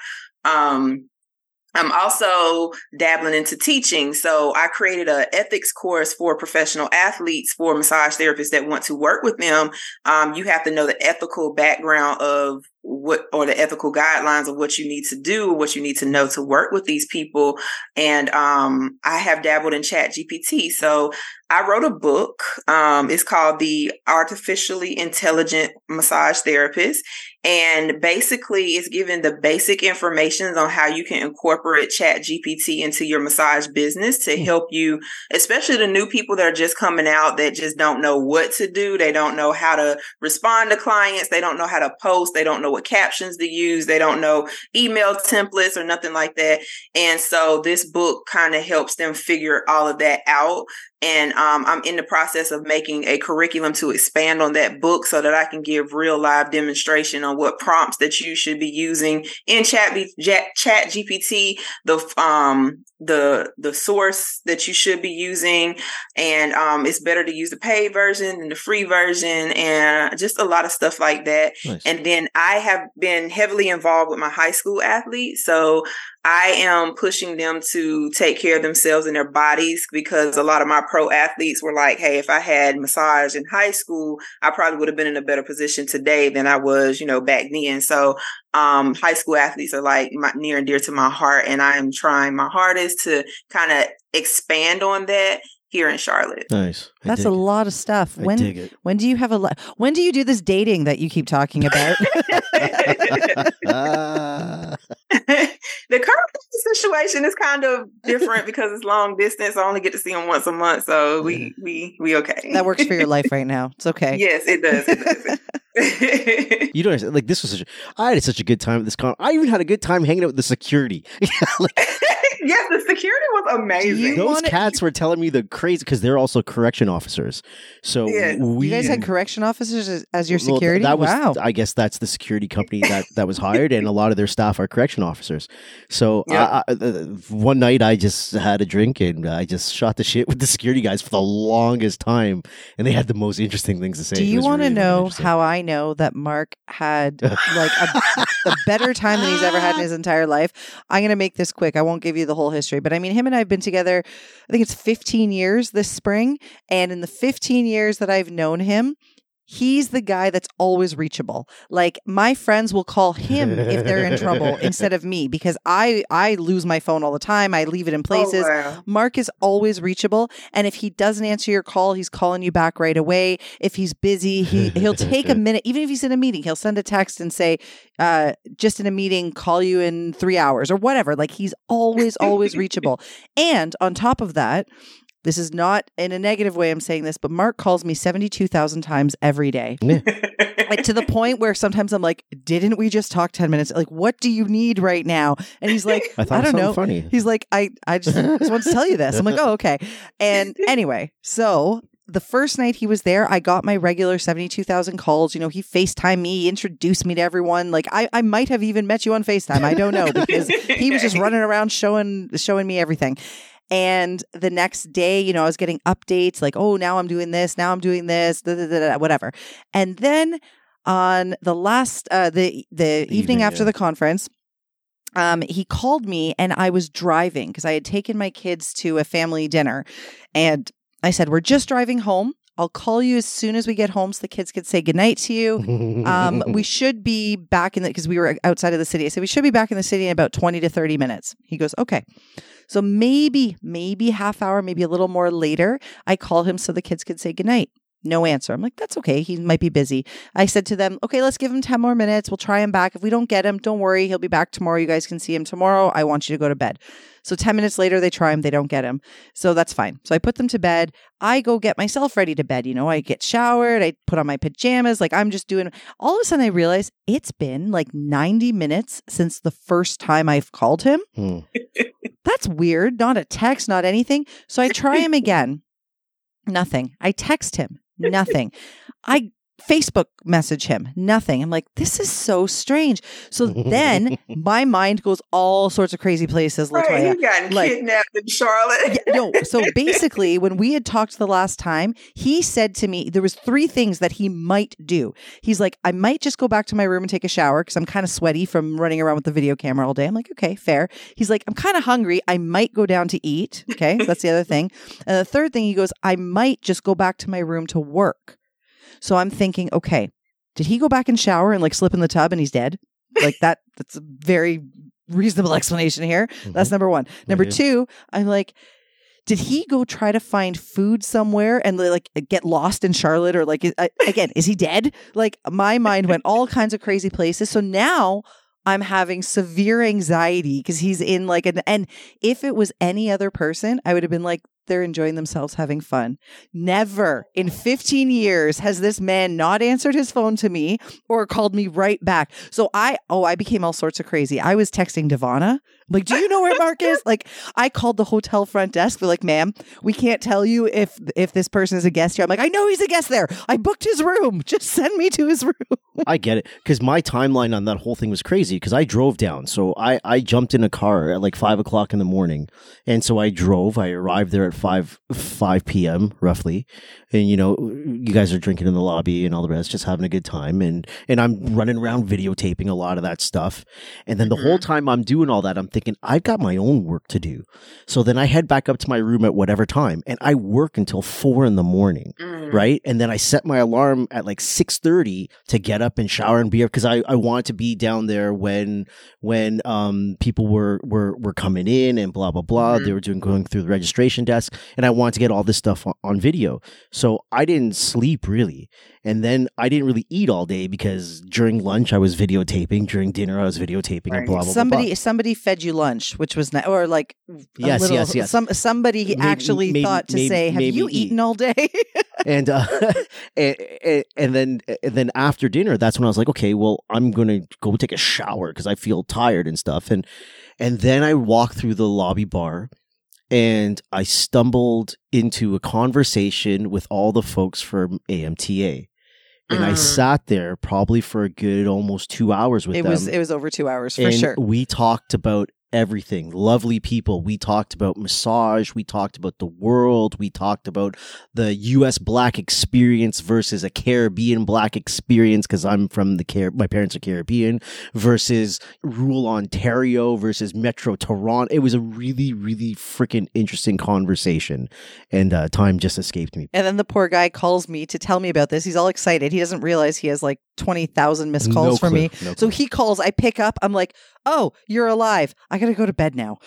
Speaker 3: Um, I'm also dabbling into teaching. So I created an ethics course for professional athletes, for massage therapists that want to work with them. Um, you have to know the ethical background of what, or the ethical guidelines of what you need to do, what you need to know to work with these people. And um, I have dabbled in Chat G P T. So I wrote a book. Um, it's called The Artificially Intelligent Massage Therapist. And basically it's giving the basic information on how you can incorporate Chat G P T into your massage business to help you, especially the new people that are just coming out that just don't know what to do. They don't know how to respond to clients. They don't know how to post. They don't know what captions to use. They don't know email templates or nothing like that. And so this book kind of helps them figure all of that out. And um, I'm in the process of making a curriculum to expand on that book so that I can give real live demonstration on what prompts that you should be using in Chat, B- Chat G P T, the um the the source that you should be using. And um, it's better to use the paid version than the free version and just a lot of stuff like that. Nice. And then I have been heavily involved with my high school athletes. So I am pushing them to take care of themselves and their bodies because a lot of my pro athletes were like, hey, if I had massage in high school, I probably would have been in a better position today than I was, you know, back then. So um, high school athletes are like my, near and dear to my heart. And I am trying my hardest to kind of expand on that here in Charlotte.
Speaker 1: Nice. I
Speaker 2: That's a it. lot of stuff.
Speaker 1: I
Speaker 2: when
Speaker 1: dig it.
Speaker 2: when do you have a lo- when do you do this dating that you keep talking about?
Speaker 1: uh.
Speaker 3: The current situation is kind of different because it's long distance. I only get to see them once a month, so we we we okay.
Speaker 2: That works for your life right now. It's okay.
Speaker 3: Yes, it does. It does.
Speaker 1: You don't understand. Like this was such a, I had such a good time at this con. I even had a good time hanging out with the security. Like,
Speaker 3: yes, the security was amazing.
Speaker 1: Those
Speaker 2: wanna,
Speaker 1: cats were telling me the crazy because they're also correction officers. So
Speaker 3: yes.
Speaker 1: we,
Speaker 2: you guys had correction officers as, as your
Speaker 1: well,
Speaker 2: security.
Speaker 1: That was,
Speaker 2: wow.
Speaker 1: I guess that's the security company that, that was hired, and a lot of their staff are correction officers. So
Speaker 3: yep.
Speaker 1: I, I, uh, one night I just had a drink and I just shot the shit with the security guys for the longest time, and they had the most interesting things to say.
Speaker 2: Do you want to
Speaker 1: really,
Speaker 2: know
Speaker 1: really
Speaker 2: how I know that Mark had like a, a better time than he's ever had in his entire life? I'm going to make this quick. I won't give you the whole history, but I mean, him and I have been together, I think it's fifteen years this spring. And in the fifteen years that I've known him, he's the guy that's always reachable. Like my friends will call him if they're in trouble instead of me because I I lose my phone all the time. I leave it in places.
Speaker 3: Oh, wow.
Speaker 2: Mark is always reachable, and if he doesn't answer your call, he's calling you back right away. If he's busy, he he'll take a minute. Even if he's in a meeting, he'll send a text and say, uh, "Just in a meeting, call you in three hours or whatever." Like he's always always reachable. And on top of that, this is not in a negative way I'm saying this, but Mark calls me seventy-two thousand times every day.
Speaker 1: Yeah.
Speaker 2: Like, to the point where sometimes I'm like, didn't we just talk ten minutes? Like, what do you need right now? And he's like,
Speaker 1: I, thought
Speaker 2: I don't know.
Speaker 1: funny.
Speaker 2: He's like, I, I just, just want to tell you this. I'm like, oh, okay. And anyway, so the first night he was there, I got my regular seventy-two thousand calls. You know, he FaceTimed me, he introduced me to everyone. Like I, I might have even met you on FaceTime. I don't know because he was just running around showing, showing me everything. And the next day, you know, I was getting updates like, oh, now I'm doing this, now I'm doing this, da, da, da, da, whatever. And then on the last, uh, the, the, the evening, evening after yeah. the conference, um, he called me and I was driving because I had taken my kids to a family dinner. And I said, we're just driving home. I'll call you as soon as we get home so the kids could say goodnight to you. Um, we should be back in the, because we were outside of the city. I said, we should be back in the city in about twenty to thirty minutes. He goes, okay. So maybe, maybe half hour, maybe a little more later, I call him so the kids could say goodnight. No answer. I'm like, that's okay. He might be busy. I said to them, okay, let's give him ten more minutes. We'll try him back. If we don't get him, don't worry. He'll be back tomorrow. You guys can see him tomorrow. I want you to go to bed. So ten minutes later, they try him. They don't get him. So that's fine. So I put them to bed. I go get myself ready to bed. You know, I get showered. I put on my pajamas. Like I'm just doing, all of a sudden I realize it's been like ninety minutes since the first time I've called him. Hmm. That's weird. Not a text, not anything. So I try him again. Nothing. I text him. Nothing. I Facebook message him. Nothing. I'm like, this is so strange. So then my mind goes all sorts of crazy places.
Speaker 3: Right,
Speaker 2: Latoya.
Speaker 3: he got
Speaker 2: like,
Speaker 3: kidnapped in Charlotte.
Speaker 2: yeah, no. So basically, when we had talked the last time, he said to me, there was three things that he might do. He's like, I might just go back to my room and take a shower because I'm kind of sweaty from running around with the video camera all day. I'm like, okay, fair. He's like, I'm kind of hungry. I might go down to eat. Okay. That's the other thing. And the third thing, he goes, I might just go back to my room to work. So I'm thinking, okay, did he go back and shower and like slip in the tub and he's dead? Like that, that's a very reasonable explanation here. Mm-hmm. That's number one. Number mm-hmm. two, I'm like, did he go try to find food somewhere and like get lost in Charlotte or like, again, is he dead? Like my mind went all kinds of crazy places. So now I'm having severe anxiety because he's in like an, and if it was any other person, I would have been like, they're enjoying themselves, having fun. Never in fifteen years has this man not answered his phone to me or called me right back. So I, oh, I became all sorts of crazy. I was texting Devonna. Like, do you know where Mark is? Like, I called the hotel front desk. They're like, ma'am, we can't tell you if if this person is a guest here. I'm like, I know he's a guest there. I booked his room. Just send me to his room.
Speaker 1: I get it. Because my timeline on that whole thing was crazy because I drove down. So I, I jumped in a car at like five o'clock in the morning. And so I drove. I arrived there at five p.m. roughly. And, you know, you guys are drinking in the lobby and all the rest, just having a good time. And, and I'm running around videotaping a lot of that stuff. And then the whole time I'm doing all that, I'm thinking, I've got my own work to do. So then I head back up to my room at whatever time and I work until four in the morning, mm. right? And then I set my alarm at like six thirty to get up and shower and be up because I, I wanted to be down there when when um people were were, were coming in and blah, blah, blah. Mm. They were doing going through the registration desk and I wanted to get all this stuff on, on video. So I didn't sleep really. And then I didn't really eat all day because during lunch I was videotaping, during dinner I was videotaping right. and blah, blah,
Speaker 2: somebody,
Speaker 1: blah, blah.
Speaker 2: Somebody fed you lunch, which was nice, or like
Speaker 1: yes,
Speaker 2: little,
Speaker 1: yes, yes.
Speaker 2: Some somebody maybe, actually maybe, thought to maybe, say, "Have you eaten eat. all day?"
Speaker 1: and, uh, and and then and then after dinner, that's when I was like, "Okay, well, I'm gonna go take a shower because I feel tired and stuff." And and then I walked through the lobby bar, and I stumbled into a conversation with all the folks from A M T A. And mm. I sat there probably for a good almost two hours with
Speaker 2: it
Speaker 1: them.
Speaker 2: Was, it was over two hours for
Speaker 1: and
Speaker 2: sure.
Speaker 1: We talked about everything. Lovely people. We talked about massage. We talked about the world. We talked about the U S Black experience versus a Caribbean Black experience, because I'm from the Car- my parents are Caribbean, versus rural Ontario versus Metro Toronto. It was a really, really freaking interesting conversation, and uh, time just escaped me.
Speaker 2: And then the poor guy calls me to tell me about this. He's all excited. He doesn't realize he has like twenty thousand missed calls
Speaker 1: No
Speaker 2: from
Speaker 1: clue.
Speaker 2: me.
Speaker 1: No
Speaker 2: So
Speaker 1: clue.
Speaker 2: he calls, I pick up. I'm like, oh, you're alive. I got to go to bed now.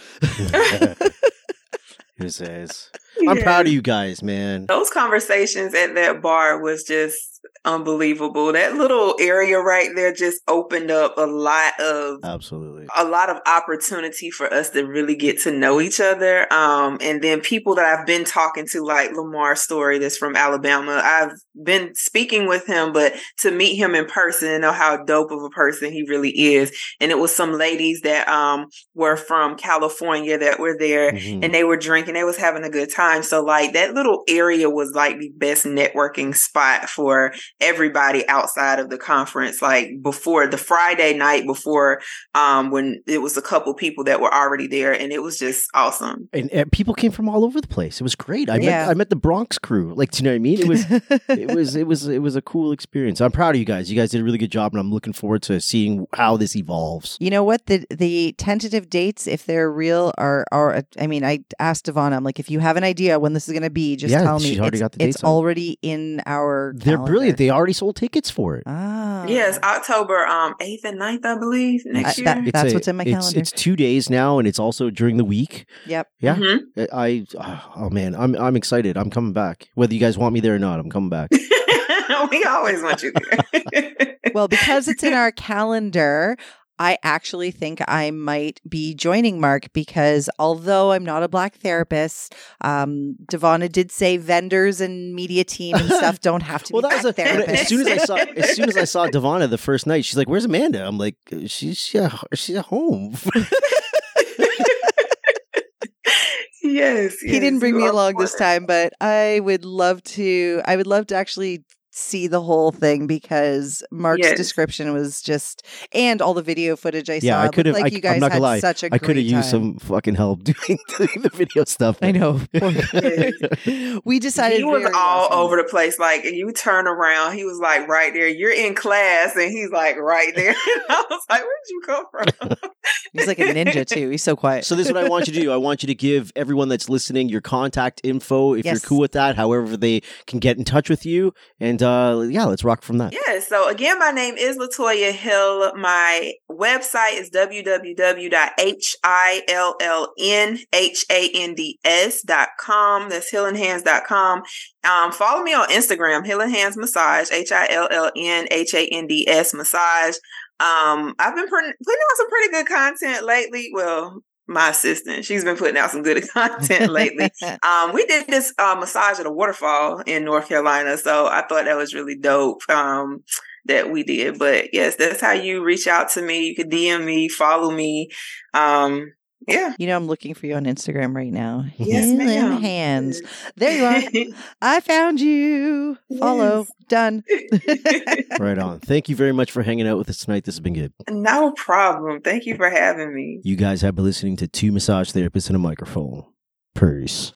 Speaker 1: Who says? I'm
Speaker 3: Yeah.
Speaker 1: proud of you guys, man.
Speaker 3: Those conversations at that bar was just unbelievable. That little area right there just opened up a lot of
Speaker 1: Absolutely.
Speaker 3: a lot of opportunity for us to really get to know each other. Um, and then people that I've been talking to, like Lamar Story, that's from Alabama. I've been speaking with him, but to meet him in person and know how dope of a person he really is. And it was some ladies that um were from California that were there,
Speaker 1: Mhm.
Speaker 3: and they were drinking. They was having a good time. So like that little area was like the best networking spot for everybody outside of the conference. Like before the Friday night before, um, when it was a couple people that were already there, and it was just awesome.
Speaker 1: And, and people came from all over the place. It was great. I
Speaker 2: Yeah.
Speaker 1: met I met the Bronx crew. Like, do you know what I mean? It was it was it was it was a cool experience. I'm proud of you guys. You guys did a really good job, and I'm looking forward to seeing how this evolves.
Speaker 2: You know what? The the tentative dates, if they're real, are are. I mean, I asked Devon. I'm like, if you have an idea when this is going to be, just
Speaker 1: Yeah,
Speaker 2: tell me.
Speaker 1: she's already
Speaker 2: it's,
Speaker 1: got the dates
Speaker 2: it's
Speaker 1: on.
Speaker 2: already in our.
Speaker 1: They're
Speaker 2: calendar.
Speaker 1: brilliant. They already sold tickets for it.
Speaker 2: Ah,
Speaker 3: Yes, October um eighth and ninth, I believe, next
Speaker 2: I-
Speaker 3: year.
Speaker 2: that-
Speaker 1: It's
Speaker 2: That's
Speaker 1: a-
Speaker 2: what's in my
Speaker 1: it's,
Speaker 2: calendar.
Speaker 1: It's two days now, and it's also during the week.
Speaker 2: Yep.
Speaker 1: Yeah,
Speaker 3: Mhm.
Speaker 1: I oh man, I'm I'm excited. I'm coming back. Whether you guys want me there or not, I'm coming back.
Speaker 3: We always want you there.
Speaker 2: Well, because it's in our calendar, I actually think I might be joining Mark, because although I'm not a Black therapist, um, Devonna did say vendors and media team and stuff don't have to
Speaker 1: Well,
Speaker 2: be
Speaker 1: that was
Speaker 2: Black
Speaker 1: a,
Speaker 2: therapists.
Speaker 1: as soon as I saw as soon as I saw Devonna the first night, she's like, "Where's Amanda?" I'm like, "She's she's at, she's at home."
Speaker 3: Yes,
Speaker 2: He
Speaker 3: yes,
Speaker 2: didn't bring
Speaker 3: you
Speaker 2: me
Speaker 3: are
Speaker 2: along this
Speaker 3: more-
Speaker 2: time, but I would love to. I would love to actually see the whole thing, because Mark's
Speaker 3: Yes.
Speaker 2: description was just, and all the video footage I
Speaker 1: Yeah,
Speaker 2: saw.
Speaker 1: I
Speaker 2: it
Speaker 1: could have.
Speaker 2: looked Like
Speaker 1: I,
Speaker 2: you guys
Speaker 1: I'm not
Speaker 2: had
Speaker 1: gonna lie.
Speaker 2: such a
Speaker 1: I could have
Speaker 2: great
Speaker 1: used
Speaker 2: time.
Speaker 1: some fucking help doing the video stuff.
Speaker 2: I know. We decided
Speaker 3: He was
Speaker 2: very
Speaker 3: all
Speaker 2: last minute.
Speaker 3: over the place. Like, you turn around, he was like right there. You're in class, and he's like right there. I was like, "Where did you come from?"
Speaker 2: He's like a ninja too. He's so quiet.
Speaker 1: So this is what I want you to do. I want you to give everyone that's listening your contact info, if
Speaker 2: Yes.
Speaker 1: you're cool with that, however they can get in touch with you. And uh, yeah, let's rock from that.
Speaker 3: Yes. So again, my name is Latoya Hill. My website is w w w dot h i l l n h a n d s dot com. That's hill and hands dot com. Um, follow me on Instagram, Hill and Hands Massage, H I L L N H A N D S Massage. Um, I've been putting putting out some pretty good content lately. Well, my assistant, she's been putting out some good content lately. Um, we did this uh, massage at a waterfall in North Carolina, so I thought that was really dope. Um, that we did, but yes, that's how you reach out to me. You could D M me, follow me. Um, yeah,
Speaker 2: You know, I'm looking for you on Instagram right now.
Speaker 3: Yes,
Speaker 2: Hill
Speaker 3: ma'am.
Speaker 2: and Hands. There you are. I found you. Follow. Done.
Speaker 1: Right on. Thank you very much for hanging out with us tonight. This has been good.
Speaker 3: No problem. Thank you for having me.
Speaker 1: You guys have been listening to Two Massage Therapists and a Microphone. Peace.